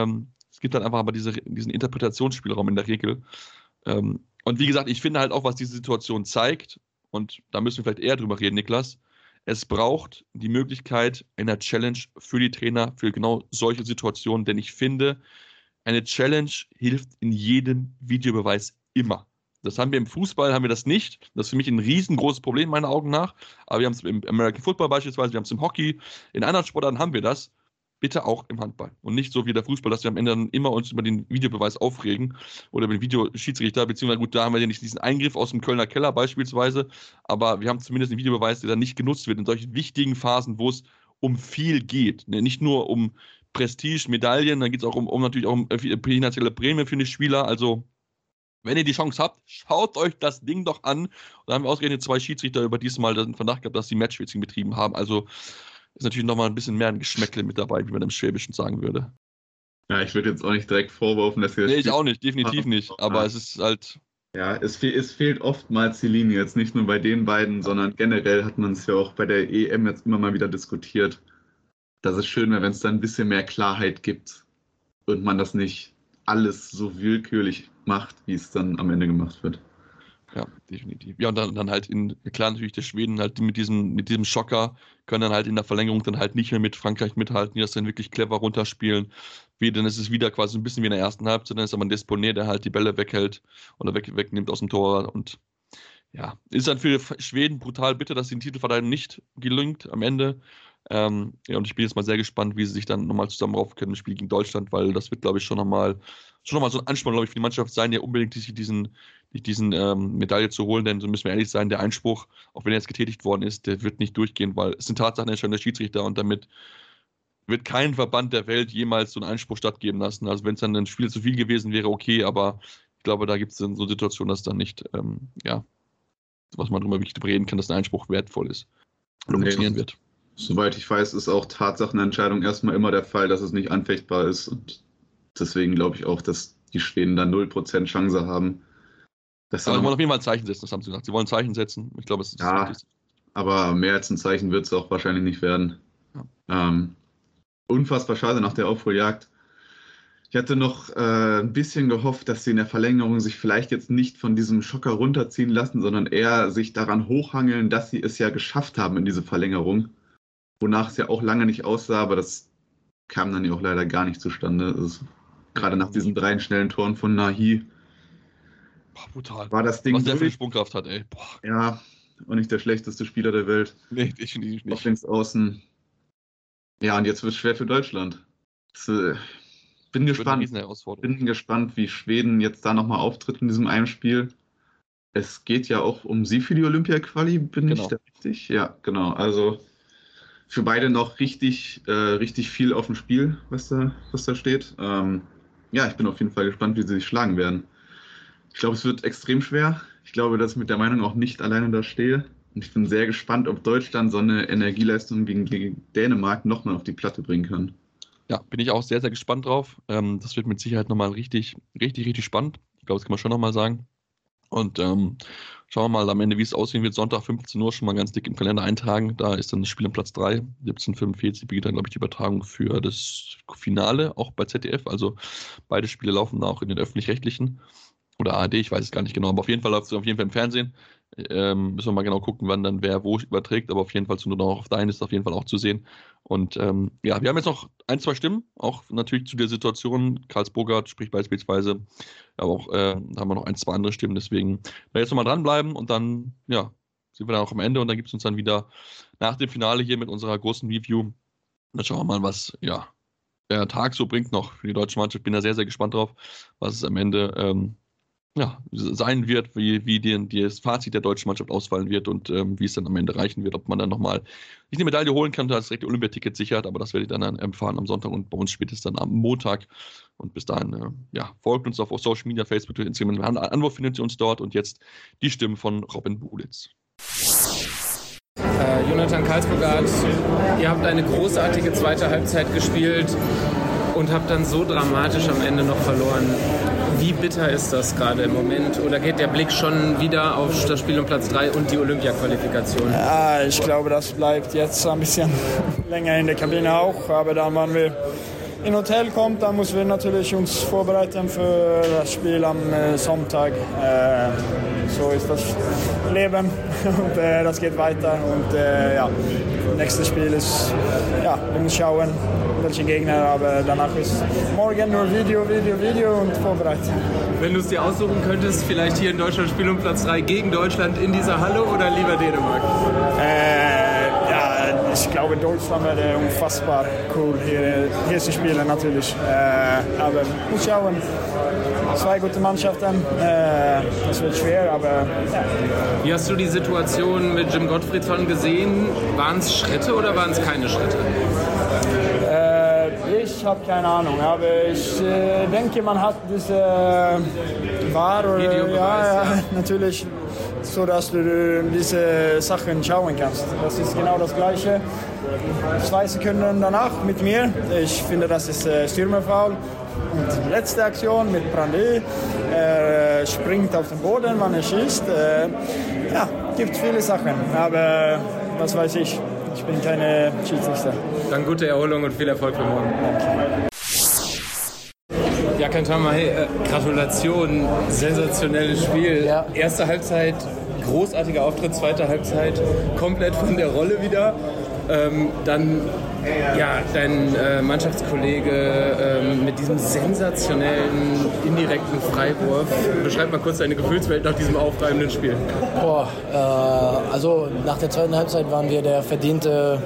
Es gibt halt einfach aber diesen Interpretationsspielraum in der Regel. Und wie gesagt, ich finde halt auch, was diese Situation zeigt, und da müssen wir vielleicht eher drüber reden, Niklas, es braucht die Möglichkeit einer Challenge für die Trainer, für genau solche Situationen, denn ich finde, eine Challenge hilft in jedem Videobeweis immer. Das haben wir im Fußball, haben wir das nicht. Das ist für mich ein riesengroßes Problem, meiner Augen nach. Aber wir haben es im American Football beispielsweise, wir haben es im Hockey, in anderen Sportarten haben wir das. Bitte auch im Handball. Und nicht so wie der Fußball, dass wir am Ende dann immer uns über den Videobeweis aufregen oder über den Videoschiedsrichter, beziehungsweise gut, da haben wir ja nicht diesen Eingriff aus dem Kölner Keller beispielsweise, aber wir haben zumindest einen Videobeweis, der dann nicht genutzt wird in solchen wichtigen Phasen, wo es um viel geht. Nicht nur um Prestige, Medaillen, dann geht es auch natürlich auch um finanzielle Prämie für die Spieler. Also, wenn ihr die Chance habt, schaut euch das Ding doch an. Und da haben wir ausgerechnet 2 Schiedsrichter über diesmal den Verdacht gehabt, dass sie Matchfixing betrieben haben. Also ist natürlich nochmal ein bisschen mehr ein Geschmäckle mit dabei, wie man im Schwäbischen sagen würde. Ja, ich würde jetzt auch nicht direkt vorwerfen, dass wir... Nee, ich auch nicht, definitiv nicht. Aber es ist halt... Ja, es fehlt oftmals die Linie. Jetzt nicht nur bei den beiden, sondern generell hat man es ja auch bei der EM jetzt immer mal wieder diskutiert. Dass es schön wäre, wenn es da ein bisschen mehr Klarheit gibt und man das nicht alles so willkürlich macht, wie es dann am Ende gemacht wird. Ja, definitiv. Ja, und dann halt klar natürlich der Schweden halt mit diesem Schocker können dann halt in der Verlängerung dann halt nicht mehr mit Frankreich mithalten, die das dann wirklich clever runterspielen. Dann ist es wieder quasi ein bisschen wie in der ersten Halbzeit, dann ist aber ein Disponé, der halt die Bälle weghält oder wegnimmt aus dem Tor. Und ja, ist dann für Schweden brutal bitter, dass den Titelverteidigung nicht gelingt am Ende. Ja, und ich bin jetzt mal sehr gespannt, wie sie sich dann nochmal zusammen raufen können im Spiel gegen Deutschland, weil das wird, glaube ich, schon nochmal so ein Ansporn, glaube ich, für die Mannschaft sein, ja unbedingt diesen Medaille zu holen, denn so müssen wir ehrlich sein, der Einspruch, auch wenn er jetzt getätigt worden ist, der wird nicht durchgehen, weil es sind Tatsachenentscheidender Schiedsrichter und damit wird kein Verband der Welt jemals so einen Einspruch stattgeben lassen. Also wenn es dann ein Spiel zu viel gewesen wäre, okay, aber ich glaube, da gibt es dann so Situationen, dass dann nicht, was man drüber wirklich reden kann, dass ein Einspruch wertvoll ist oder funktionieren wird. Soweit ich weiß, ist auch Tatsachenentscheidung erstmal immer der Fall, dass es nicht anfechtbar ist und deswegen glaube ich auch, dass die Schweden da 0% Chance haben. Aber sie wollen auf jeden Fall ein Zeichen setzen, das haben sie gesagt. Sie wollen ein Zeichen setzen. Ich glaube, es ist wichtig. Aber mehr als ein Zeichen wird es auch wahrscheinlich nicht werden. Ja. Unfassbar schade nach der Aufholjagd. Ich hatte noch ein bisschen gehofft, dass sie in der Verlängerung sich vielleicht jetzt nicht von diesem Schocker runterziehen lassen, sondern eher sich daran hochhangeln, dass sie es ja geschafft haben in diese Verlängerung. Wonach es ja auch lange nicht aussah, aber das kam dann ja auch leider gar nicht zustande. Also, gerade nach diesen 3 schnellen Toren von Nahi. Boah, brutal. War das Ding. Was der für Sprungkraft hat, ey. Boah. Ja, und nicht der schlechteste Spieler der Welt. Nee, definitiv nicht. Auf links außen. Ja, und jetzt wird es schwer für Deutschland. Bin gespannt, wie Schweden jetzt da nochmal auftritt in diesem einen Spiel. Es geht ja auch um sie für die Olympia-Quali, bin ich da richtig? Ja, genau. Also für beide noch richtig viel auf dem Spiel, was da steht. Ja, ich bin auf jeden Fall gespannt, wie sie sich schlagen werden. Ich glaube, es wird extrem schwer. Ich glaube, dass ich mit der Meinung auch nicht alleine da stehe. Und ich bin sehr gespannt, ob Deutschland so eine Energieleistung gegen Dänemark nochmal auf die Platte bringen kann. Ja, bin ich auch sehr, sehr gespannt drauf. Das wird mit Sicherheit nochmal richtig spannend. Ich glaube, das kann man schon nochmal sagen. Und schauen wir mal am Ende, wie es aussehen wird. Sonntag 15 Uhr schon mal ganz dick im Kalender eintragen. Da ist dann das Spiel am Platz 3. 17:45 beginnt dann, glaube ich, die Übertragung für das Finale, auch bei ZDF. Also beide Spiele laufen da auch in den Öffentlich-Rechtlichen. Oder ARD, ich weiß es gar nicht genau. Aber auf jeden Fall läuft es auf jeden Fall im Fernsehen. Müssen wir mal genau gucken, wann dann wer wo überträgt. Aber auf jeden Fall zu nur noch auf Dein ist auf jeden Fall auch zu sehen. Und ja, wir haben jetzt noch 1, 2 Stimmen. Auch natürlich zu der Situation. Karls Bogart spricht beispielsweise. Aber auch da haben wir noch 1, 2 andere Stimmen. Deswegen da jetzt nochmal dranbleiben. Und dann, ja, sind wir dann auch am Ende. Und dann gibt es uns dann wieder nach dem Finale hier mit unserer großen Review. Und dann schauen wir mal, was, ja, der Tag so bringt noch für die deutsche Mannschaft. Ich bin da sehr, sehr gespannt drauf, was es am Ende sein wird, wie das Fazit der deutschen Mannschaft ausfallen wird und wie es dann am Ende reichen wird, ob man dann nochmal nicht eine Medaille holen kann, da ist direkt Olympiaticket sichert, aber das werdet ihr dann erfahren am Sonntag und bei uns spätestens dann am Montag. Und bis dahin, folgt uns auf Social Media, Facebook, Instagram. Anwurf findet ihr uns dort und jetzt die Stimmen von Robin Bulitz. Jonathan Karlsbogart, ihr habt eine großartige zweite Halbzeit gespielt und habt dann so dramatisch am Ende noch verloren. Wie bitter ist das gerade im Moment? Oder geht der Blick schon wieder auf das Spiel um Platz 3 und die Olympia-Qualifikation? Ja, ich glaube, das bleibt jetzt ein bisschen länger in der Kabine auch. Aber dann, wenn wir in Hotel kommen, dann müssen wir natürlich uns vorbereiten für das Spiel am Sonntag. So ist das Leben und das geht weiter. Und nächstes Spiel ist, wir müssen schauen, welche Gegner, aber danach ist morgen nur Video und vorbereitet. Wenn du es dir aussuchen könntest, vielleicht hier in Deutschland Spiel um Platz 3 gegen Deutschland in dieser Halle oder lieber Dänemark? Ich glaube, Deutschland wäre unfassbar cool hier zu spielen natürlich. Aber muss schauen. 2 gute Mannschaften. Das wird schwer, aber ja. Wie hast du die Situation mit Jim Gottfriedson gesehen? Waren es Schritte oder waren es keine Schritte? Ich habe keine Ahnung, aber ich denke, man hat diese VAR oder natürlich, so dass du diese Sachen schauen kannst. Das ist genau das Gleiche. 2 Sekunden danach mit mir. Ich finde, das ist Stürmerfoul. Und letzte Aktion mit Brandy. Er springt auf den Boden, wann er schießt. Gibt viele Sachen, aber was weiß ich. Ich bin keine Schiedsrichter. Dann gute Erholung und viel Erfolg für morgen. Danke. Ja, Kantama, hey, Gratulation, sensationelles Spiel. Ja. Erste Halbzeit, großartiger Auftritt, zweite Halbzeit, komplett von der Rolle wieder. Dann dein Mannschaftskollege mit diesem sensationellen indirekten Freiwurf. Beschreib mal kurz deine Gefühlswelt nach diesem aufreibenden Spiel. Also nach der zweiten Halbzeit waren wir der verdiente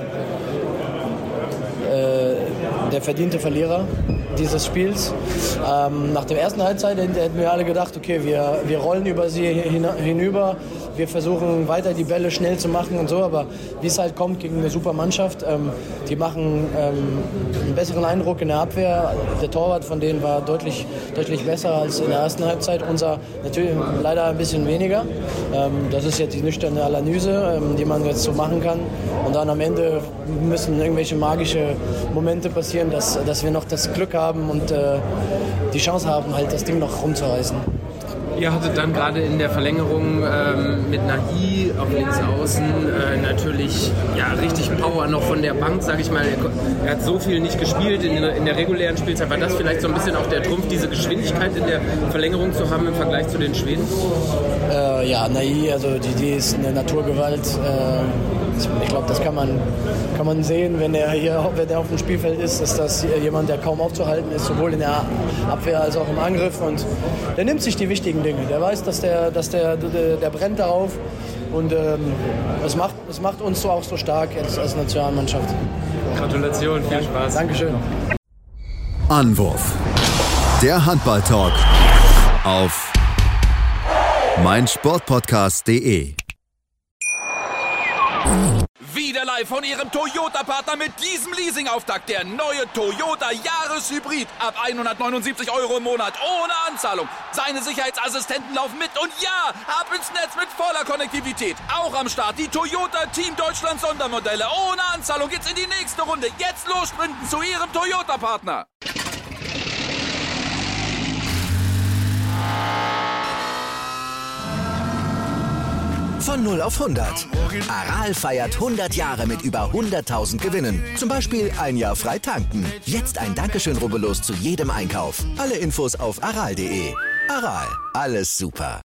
Verlierer dieses Spiels. Nach der ersten Halbzeit hätten wir alle gedacht, okay, wir rollen über sie hinüber, wir versuchen weiter die Bälle schnell zu machen und so, aber wie es halt kommt gegen eine super Mannschaft, die machen einen besseren Eindruck in der Abwehr. Der Torwart von denen war deutlich besser als in der ersten Halbzeit. Unser natürlich leider ein bisschen weniger. Das ist jetzt die nüchterne Analyse, die man jetzt so machen kann. Und dann am Ende müssen irgendwelche magische Momente passieren, dass wir noch das Glück haben und die Chance haben, halt das Ding noch rumzureißen. Ihr hattet dann gerade in der Verlängerung mit Nahi auf links außen natürlich richtig Power noch von der Bank, sag ich mal. Er hat so viel nicht gespielt in der regulären Spielzeit. War das vielleicht so ein bisschen auch der Trumpf, diese Geschwindigkeit in der Verlängerung zu haben im Vergleich zu den Schweden? Nahi, also die ist eine Naturgewalt. Ich glaube, das kann man sehen, wenn er auf dem Spielfeld ist das jemand, der kaum aufzuhalten ist, sowohl in der Abwehr als auch im Angriff. Und der nimmt sich die wichtigen Dinge. Der weiß, dass der brennt darauf. Und es macht uns auch so stark als Nationalmannschaft. Gratulation, viel Spaß. Dankeschön. Anwurf. Der Handball-Talk auf meinsportpodcast.de. Wieder live von Ihrem Toyota-Partner mit diesem Leasing-Auftakt. Der neue Toyota Jahreshybrid. Ab 179 € im Monat. Ohne Anzahlung. Seine Sicherheitsassistenten laufen mit. Und ja, ab ins Netz mit voller Konnektivität. Auch am Start die Toyota Team Deutschland Sondermodelle. Ohne Anzahlung geht's in die nächste Runde. Jetzt los sprinten zu Ihrem Toyota-Partner. Von 0 auf 100. Aral feiert 100 Jahre mit über 100.000 Gewinnen. Zum Beispiel ein Jahr frei tanken. Jetzt ein Dankeschön, rubbellos zu jedem Einkauf. Alle Infos auf aral.de. Aral, alles super.